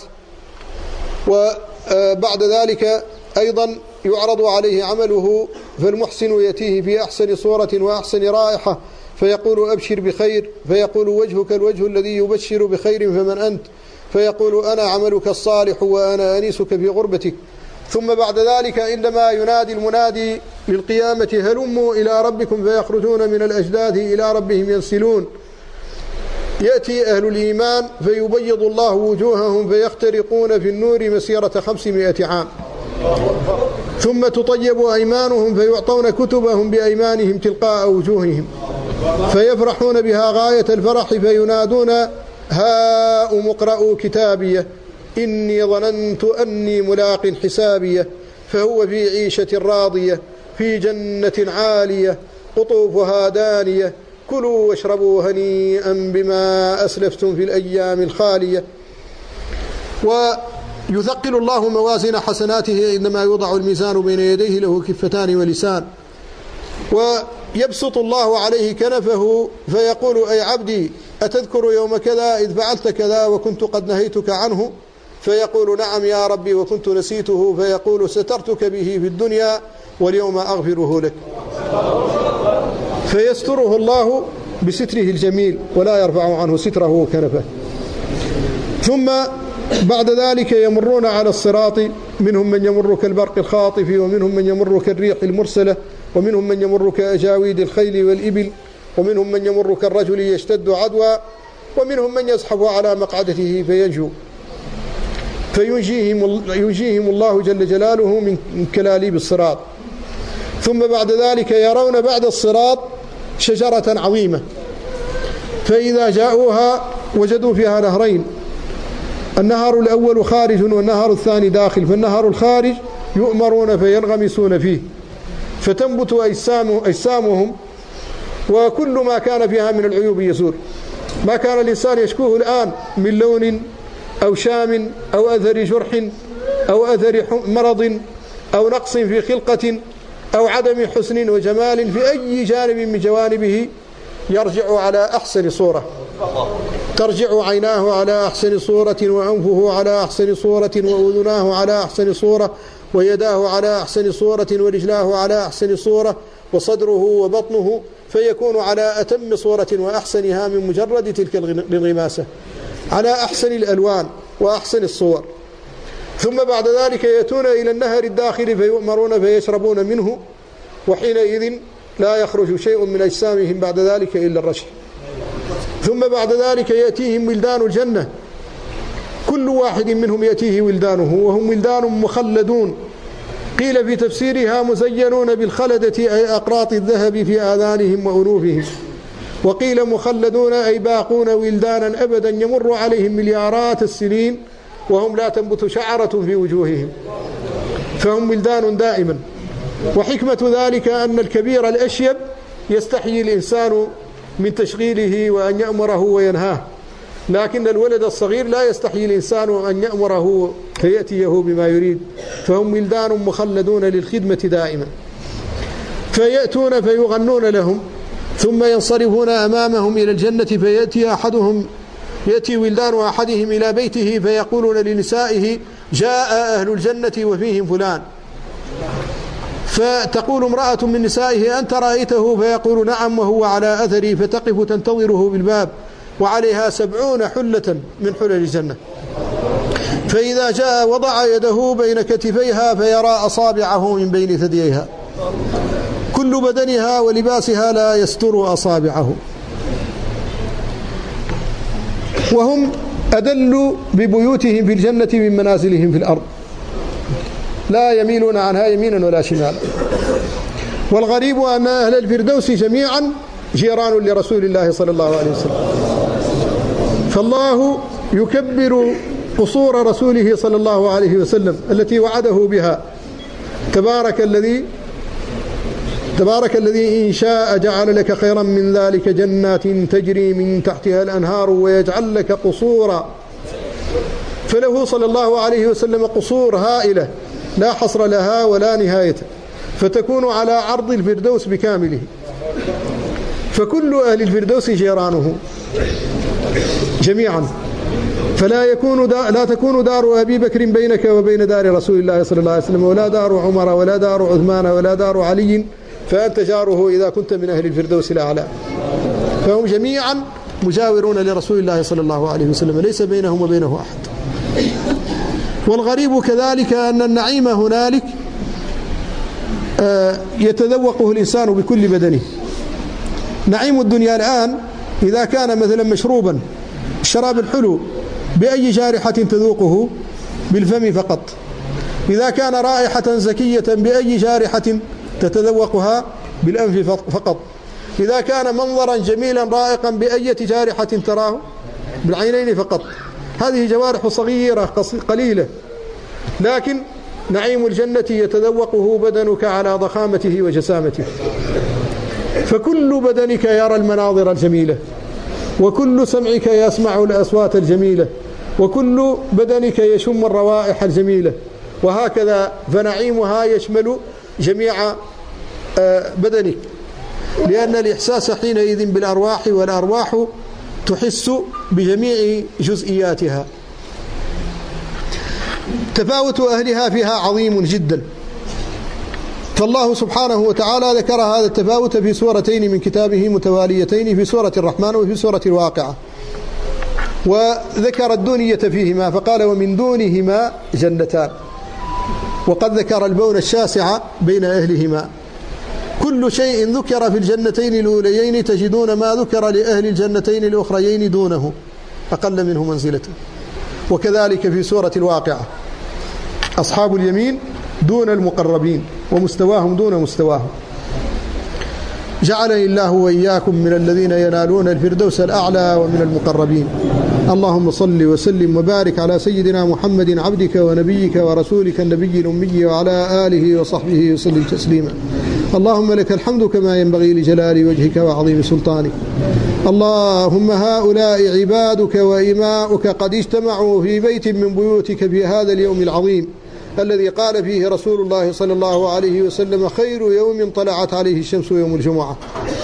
وبعد ذلك أيضا يعرض عليه عمله، فالمحسن يأتيه في أحسن صورة وأحسن رائحة فيقول أبشر بخير، فيقول وجهك الوجه الذي يبشر بخير فمن أنت، فيقول أنا عملك الصالح وأنا أنيسك في غربتك. ثم بعد ذلك عندما ينادي المنادي للقيامة هلموا إلى ربكم، فيخرجون من الأجداث إلى ربهم ينسلون، يأتي أهل الإيمان فيبيض الله وجوههم فيخترقون في النور مسيرة 500 عام، ثم تطيب أيمانهم فيعطون كتبهم بأيمانهم تلقاء وجوههم، فيفرحون بها غاية الفرح، فينادون هاؤم اقرءوا كتابيه إني ظننت أني ملاق حسابيه، فهو في عيشة راضية في جنة عالية قطوفها دانية، كلوا واشربوا هنيئا بما أسلفتم في الأيام الخالية. ويثقل الله موازين حسناته عندما يوضع الميزان بين يديه له كفتان ولسان، ويبسط الله عليه كنفه فيقول أي عبدي أتذكر يوم كذا إذ فعلت كذا وكنت قد نهيتك عنه؟ فيقول نعم يا ربي وكنت نسيته، فيقول سترتك به في الدنيا واليوم أغفره لك، فيستره الله بستره الجميل ولا يرفع عنه ستره كنفه. ثم بعد ذلك يمرون على الصراط، منهم من يمر كالبرق الخاطف، ومنهم من يمر كالريح المرسلة، ومنهم من يمر كأجاويد الخيل والإبل، ومنهم من يمر كالرجل يشتد عدوى، ومنهم من يزحف على مقعدته فينجو، فينجيهم الله جل جلاله من كلاليب الصراط. ثم بعد ذلك يرون بعد الصراط شجرة عظيمة، فإذا جاءوها وجدوا فيها نهرين، النهر الأول خارج والنهر الثاني داخل، فالنهر الخارج يؤمرون فينغمسون فيه فتنبت أجسامهم، وكل ما كان فيها من العيوب يزول، ما كان الإنسان يشكوه الآن من لون أو شام أو أثر جرح أو أثر مرض أو نقص في خلقة أو عدم حسن وجمال في أي جانب من جوانبه يرجع على أحسن صورة، ترجع عيناه على أحسن صورة، وأنفه على أحسن صورة، وأذناه على أحسن صورة، ويداه على أحسن صورة، ورجلاه على أحسن صورة، وصدره وبطنه، فيكون على أتم صورة وأحسنها من مجرد تلك الانغماسة، على أحسن الألوان وأحسن الصور. ثم بعد ذلك يأتون إلى النهر الداخل فيؤمرون فيشربون منه، وحينئذ لا يخرج شيء من أجسامهم بعد ذلك إلا الرشح. ثم بعد ذلك يأتيهم ولدان الجنة، كل واحد منهم يأتيه ولدانه، وهم ولدان مخلدون، قيل في تفسيرها مزينون بالخلدة أي أقراط الذهب في آذانهم وأنوفهم، وقيل مخلدون أي باقون ولدانا أبدا يمر عليهم مليارات السنين وهم لا تنبت شعرة في وجوههم، فهم ولدان دائما. وحكمة ذلك أن الكبير الأشيب يستحيي الإنسان من تشغيله وأن يأمره وينهاه، لكن الولد الصغير لا يستحيي الإنسان أن يأمره فيأتيه بما يريد، فهم ولدان مخلدون للخدمة دائما. فيأتون فيغنون لهم، ثم ينصرفون أمامهم إلى الجنة، يأتي ولدان أحدهم إلى بيته فيقولون لنسائه جاء أهل الجنة وفيهم فلان، فتقول امرأة من نسائه أنت رأيته؟ فيقول نعم وهو على أثري، فتقف تنتظره بالباب وعليها 70 حلة من حلل الجنة، فإذا جاء وضع يده بين كتفيها فيرى أصابعه من بين ثدييها، كل بدنها ولباسها لا يستر أصابعه. وهم أدل ببيوتهم في الجنة من منازلهم في الأرض، لا يميلون عنها يمينا ولا شمالا. والغريب أن أهل الفردوس جميعا جيران لرسول الله صلى الله عليه وسلم، فالله يكبر قصور رسوله صلى الله عليه وسلم التي وعده بها، تبارك الذي إن شاء جعل لك خيرا من ذلك جنات تجري من تحتها الأنهار ويجعل لك قصورا. فله صلى الله عليه وسلم قصور هائلة لا حصر لها ولا نهاية، فتكون على عرض الفردوس بكامله، فكل أهل الفردوس جيرانه جميعا، لا تكون دار أبي بكر بينك وبين دار رسول الله صلى الله عليه وسلم، ولا دار عمر ولا دار عثمان ولا دار علي، فأنت جاره إذا كنت من أهل الفردوس الأعلى. فهم جميعا مجاورون لرسول الله صلى الله عليه وسلم، ليس بينهم وبينه أحد. والغريب كذلك أن النعيم هنالك يتذوقه الإنسان بكل بدنه. نعيم الدنيا الآن إذا كان مثلا مشروبا، الشراب الحلو بأي جارحة تذوقه؟ بالفم فقط. إذا كان رائحة زكية بأي جارحة تتذوقها؟ بالأنف فقط. إذا كان منظرا جميلا رائقا بأي جارحة تراه؟ بالعينين فقط. هذه جوارح صغيرة قليلة، لكن نعيم الجنة يتذوقه بدنك على ضخامته وجسامته، فكل بدنك يرى المناظر الجميلة، وكل سمعك يسمع الأصوات الجميلة، وكل بدنك يشم الروائح الجميلة، وهكذا فنعيمها يشمل جميع بدنك، لأن الإحساس حينئذ بالأرواح، والأرواح تحس بجميع جزئياتها. تفاوت أهلها فيها عظيم جدا، فالله سبحانه وتعالى ذكر هذا التفاوت في سورتين من كتابه متواليتين، في سورة الرحمن وفي سورة الواقعة، وذكر الدونية فيهما فقال ومن دونهما جنتان، وقد ذكر البون الشاسع بين أهلهما. كل شيء ذكر في الجنتين الأوليين تجدون ما ذكر لأهل الجنتين الأخريين دونه أقل منه منزلة. وكذلك في سورة الواقعة أصحاب اليمين دون المقربين ومستواهم دون مستواهم. جعلني الله وإياكم من الذين ينالون الفردوس الأعلى ومن المقربين. اللهم صل وسلم وبارك على سيدنا محمد عبدك ونبيك ورسولك النبي الأمي وعلى آله وصحبه وسلم تسليما. اللهم لك الحمد كما ينبغي لجلال وجهك وعظيم سلطانك. اللهم هؤلاء عبادك وإماؤك قد اجتمعوا في بيت من بيوتك في هذا اليوم العظيم، الذي قال فيه رسول الله صلى الله عليه وسلم: خير يوم طلعت عليه الشمس يوم الجمعة.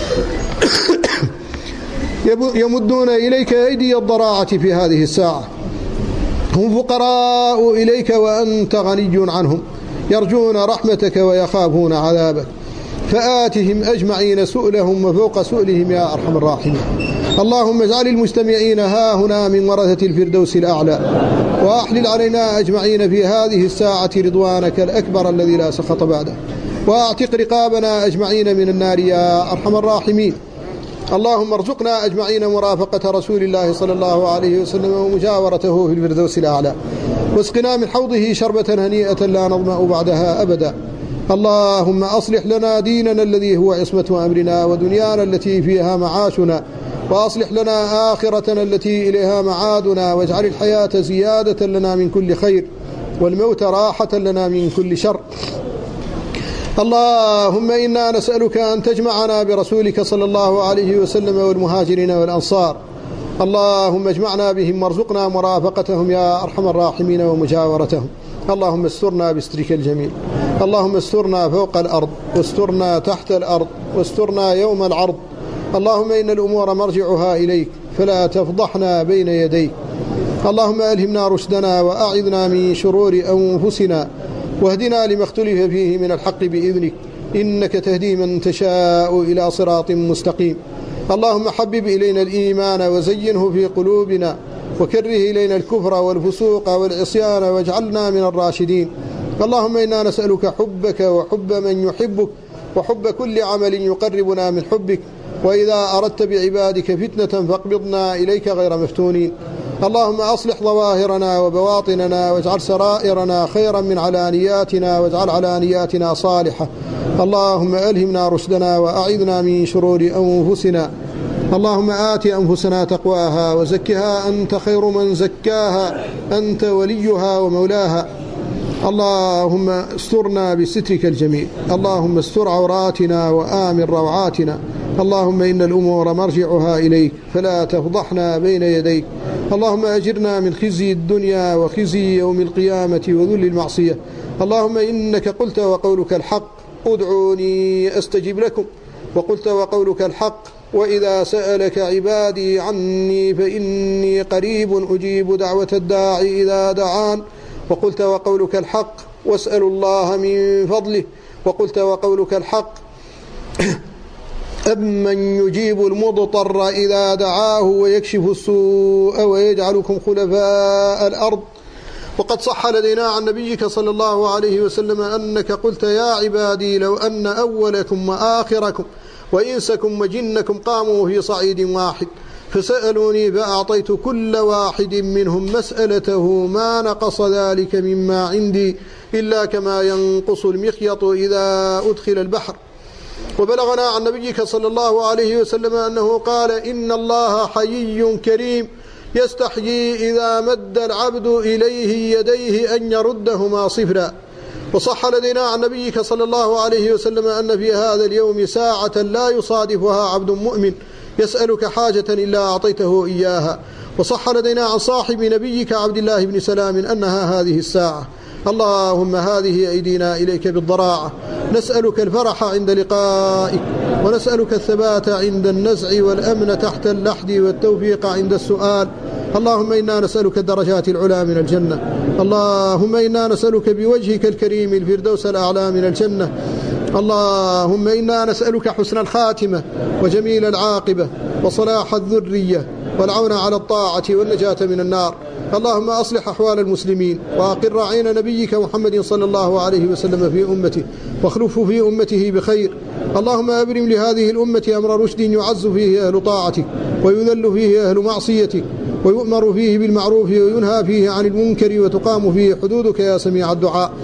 يمدون إليك أيدي الضراعة في هذه الساعة، هم فقراء إليك وأنت غني عنهم، يرجون رحمتك ويخافون عذابك، فآتهم أجمعين سؤلهم وفوق سؤلهم يا أرحم الراحمين. اللهم اجعل المجتمعين هاهنا من ورثة الفردوس الأعلى، وأحلل علينا أجمعين في هذه الساعة رضوانك الأكبر الذي لا سخط بعده، وأعتق رقابنا أجمعين من النار يا أرحم الراحمين. اللهم ارزقنا أجمعين مرافقة رسول الله صلى الله عليه وسلم ومجاورته في الفردوس الأعلى، واسقنا من حوضه شربة هنيئة لا نظمأ بعدها أبدا. اللهم أصلح لنا ديننا الذي هو عصمة أمرنا، ودنيانا التي فيها معاشنا، وأصلح لنا آخرتنا التي إليها معادنا، واجعل الحياة زيادة لنا من كل خير، والموت راحة لنا من كل شر. اللهم إنا نسألك أن تجمعنا برسولك صلى الله عليه وسلم والمهاجرين والأنصار. اللهم اجمعنا بهم وارزقنا مرافقتهم يا أرحم الراحمين ومجاورتهم. اللهم استرنا بسترك الجميل، اللهم استرنا فوق الأرض، واسترنا تحت الأرض، واسترنا يوم العرض. اللهم إن الأمور مرجعها إليك، فلا تفضحنا بين يديك. اللهم ألهمنا رشدنا وأعذنا من شرور أنفسنا، واهدنا لما اختلف فيه من الحق بإذنك، إنك تهدي من تشاء إلى صراط مستقيم. اللهم حبب إلينا الإيمان وزينه في قلوبنا، وكره إلينا الكفر والفسوق والعصيان، واجعلنا من الراشدين. اللهم إنا نسألك حبك وحب من يحبك، وحب كل عمل يقربنا من حبك، وإذا أردت بعبادك فتنة فاقبضنا إليك غير مفتونين. اللهم أصلح ظواهرنا وبواطننا، واجعل سرائرنا خيرا من علانياتنا، واجعل علانياتنا صالحة. اللهم ألهمنا رشدنا وأعذنا من شرور أنفسنا. اللهم آت أنفسنا تقواها وزكها أنت خير من زكاها، أنت وليها ومولاها. اللهم استرنا بسترك الجميل، اللهم استر عوراتنا وآمن روعاتنا. اللهم إن الأمور مرجعها إليك، فلا تفضحنا بين يديك. اللهم أجرنا من خزي الدنيا وخزي يوم القيامة وذل المعصية. اللهم إنك قلت وقولك الحق: ادعوني أستجب لكم. وقلت وقولك الحق: وإذا سألك عبادي عني فإني قريب أجيب دعوة الداعي إذا دعان. وقلت وقولك الحق: واسألوا الله من فضله. وقلت وقولك الحق: أمن يجيب المضطر إذا دعاه ويكشف السوء ويجعلكم خلفاء الأرض. وقد صح لدينا عن نبيك صلى الله عليه وسلم أنك قلت: يا عبادي لو أن أولكم وآخركم وإنسكم وجنكم قاموا في صعيد واحد فسألوني فأعطيت كل واحد منهم مسألته ما نقص ذلك مما عندي إلا كما ينقص المخيط إذا أدخل البحر. وبلغنا عن نبيك صلى الله عليه وسلم أنه قال: إن الله حيي كريم يستحيي إذا مد العبد إليه يديه أن يردهما صفرا. وصح لدينا عن نبيك صلى الله عليه وسلم أن في هذا اليوم ساعة لا يصادفها عبد مؤمن يسألك حاجة إلا أعطيته إياها. وصح لدينا عن صاحب نبيك عبد الله بن سلام أنها هذه الساعة. اللهم هذه أيدينا إليك بالضراعة، نسألك الفرح عند لقائك، ونسألك الثبات عند النزع، والأمن تحت اللحد، والتوفيق عند السؤال. اللهم إنا نسألك الدرجات العلى من الجنة. اللهم إنا نسألك بوجهك الكريم الفردوس الأعلى من الجنة. اللهم إنا نسألك حسن الخاتمة وجميل العاقبة وصلاح الذرية والعون على الطاعة والنجاة من النار. اللهم أصلح أحوال المسلمين، وأقر عين نبيك محمد صلى الله عليه وسلم في أمته، واخلفه في أمته بخير. اللهم أبرم لهذه الأمة أمر رشد يعز فيه أهل طاعتك، ويذل فيه أهل معصيتك، ويؤمر فيه بالمعروف وينهى فيه عن المنكر، وتقام فيه حدودك يا سميع الدعاء.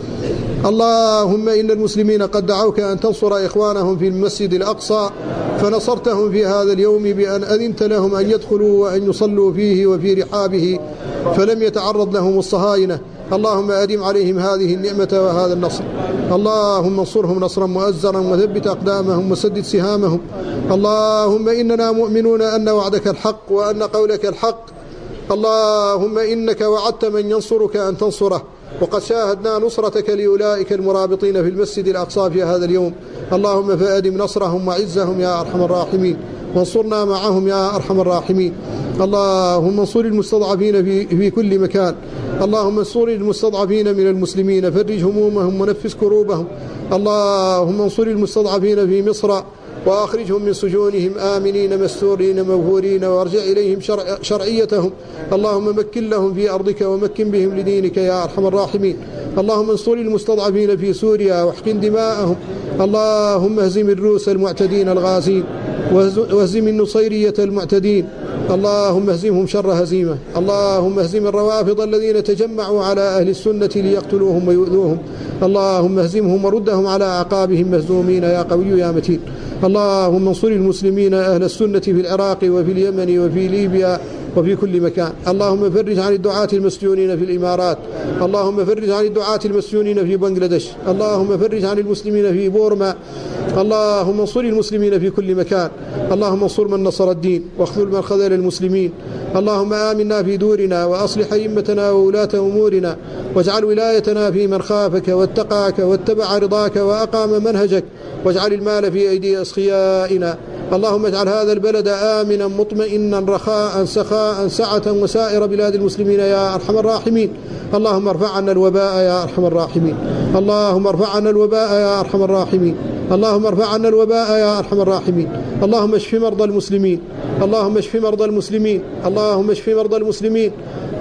اللهم إن المسلمين قد دعوك أن تنصر إخوانهم في المسجد الأقصى، فنصرتهم في هذا اليوم بأن أذنت لهم أن يدخلوا وأن يصلوا فيه وفي رحابه، فلم يتعرض لهم الصهاينة. اللهم أدم عليهم هذه النعمة وهذا النصر. اللهم انصرهم نصرا مؤزرا، وثبت أقدامهم وسدد سهامهم. اللهم إننا مؤمنون أن وعدك الحق وأن قولك الحق. اللهم إنك وعدت من ينصرك أن تنصره، وقد شاهدنا نصرتك لأولئك المرابطين في المسجد الأقصى في هذا اليوم. اللهم فأدم نصرهم وعزهم يا أرحم الراحمين، وانصرنا معهم يا أرحم الراحمين. اللهم انصر المستضعفين في كل مكان. اللهم انصر المستضعفين من المسلمين، فرج همومهم ونفس كروبهم. اللهم انصر المستضعفين في مصر وأخرجهم من سجونهم آمنين مستورين مغفورين، وارجع إليهم شرعيتهم. اللهم مكن لهم في أرضك ومكن بهم لدينك يا أرحم الراحمين. اللهم انصر المستضعفين في سوريا واحقن دماءهم. اللهم اهزم الروس المعتدين الغازين، واهزم النصيرية المعتدين. اللهم اهزمهم شر هزيمة. اللهم اهزم الروافض الذين تجمعوا على أهل السنة ليقتلوهم ويؤذوهم. اللهم اهزمهم وردهم على أعقابهم مهزومين يا قوي يا متين. اللهم انصر المسلمين أهل السنة في العراق وفي اليمن وفي ليبيا وفي كل مكان. اللهم فرج عن الدعاة المسجونين في الإمارات. اللهم فرج عن الدعاة المسجونين في بنغلاديش. اللهم فرج عن المسلمين في بورما. اللهم انصر المسلمين في كل مكان. اللهم انصر من نصر الدين واخذل من خذل المسلمين. اللهم آمنا في دورنا وأصلح أئمتنا وولاة أمورنا، واجعل ولايتنا في من خافك واتقاك واتبع رضاك وأقام منهجك، واجعل المال في أيدي أسخيائنا. اللهم اجعل هذا البلد آمنا مطمئنا رخاء سخاء سعة وسائر بلاد المسلمين يا أرحم الراحمين. اللهم ارفع عنا الوباء يا أرحم الراحمين. اللهم ارفع عنا الوباء يا أرحم الراحمين. اللهم ارفع عنا الوباء يا أرحم الراحمين. اللهم اشف مرضى المسلمين. اللهم اشف مرضى المسلمين. اللهم اشف مرضى المسلمين.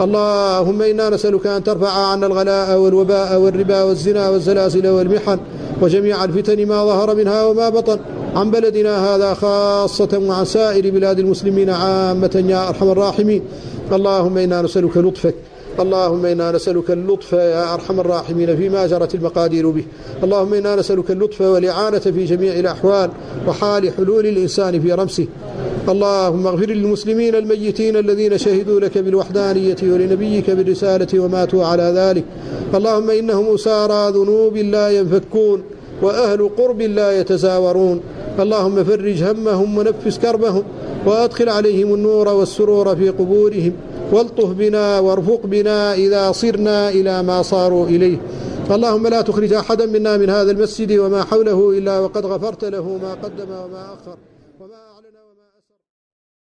اللهم إنا نسألك أن ترفع عنا الغلاء والوباء والربا والزنا والزلازل والمحن وجميع الفتن ما ظهر منها وما بطن عن بلدنا هذا خاصة وعن سائر بلاد المسلمين عامة يا أرحم الراحمين. اللهم إنا نسألك لطفك. اللهم إنا نسألك اللطف يا أرحم الراحمين فيما جرت المقادير به. اللهم إنا نسألك اللطف والإعانة في جميع الأحوال وحال حلول الإنسان في رمسه. اللهم اغفر للمسلمين الميتين الذين شهدوا لك بالوحدانية ولنبيك بالرسالة وماتوا على ذلك. اللهم إنهم أسارى ذنوب لا ينفكون وأهل قرب لا يتزاورون. اللهم فرج همهم ونفس كربهم، وأدخل عليهم النور والسرور في قبورهم، والطف بنا وارفق بنا إذا صرنا إلى ما صاروا إليه. اللهم لا تخرج أحدا منا من هذا المسجد وما حوله إلا وقد غفرت له ما قدم وما أخر.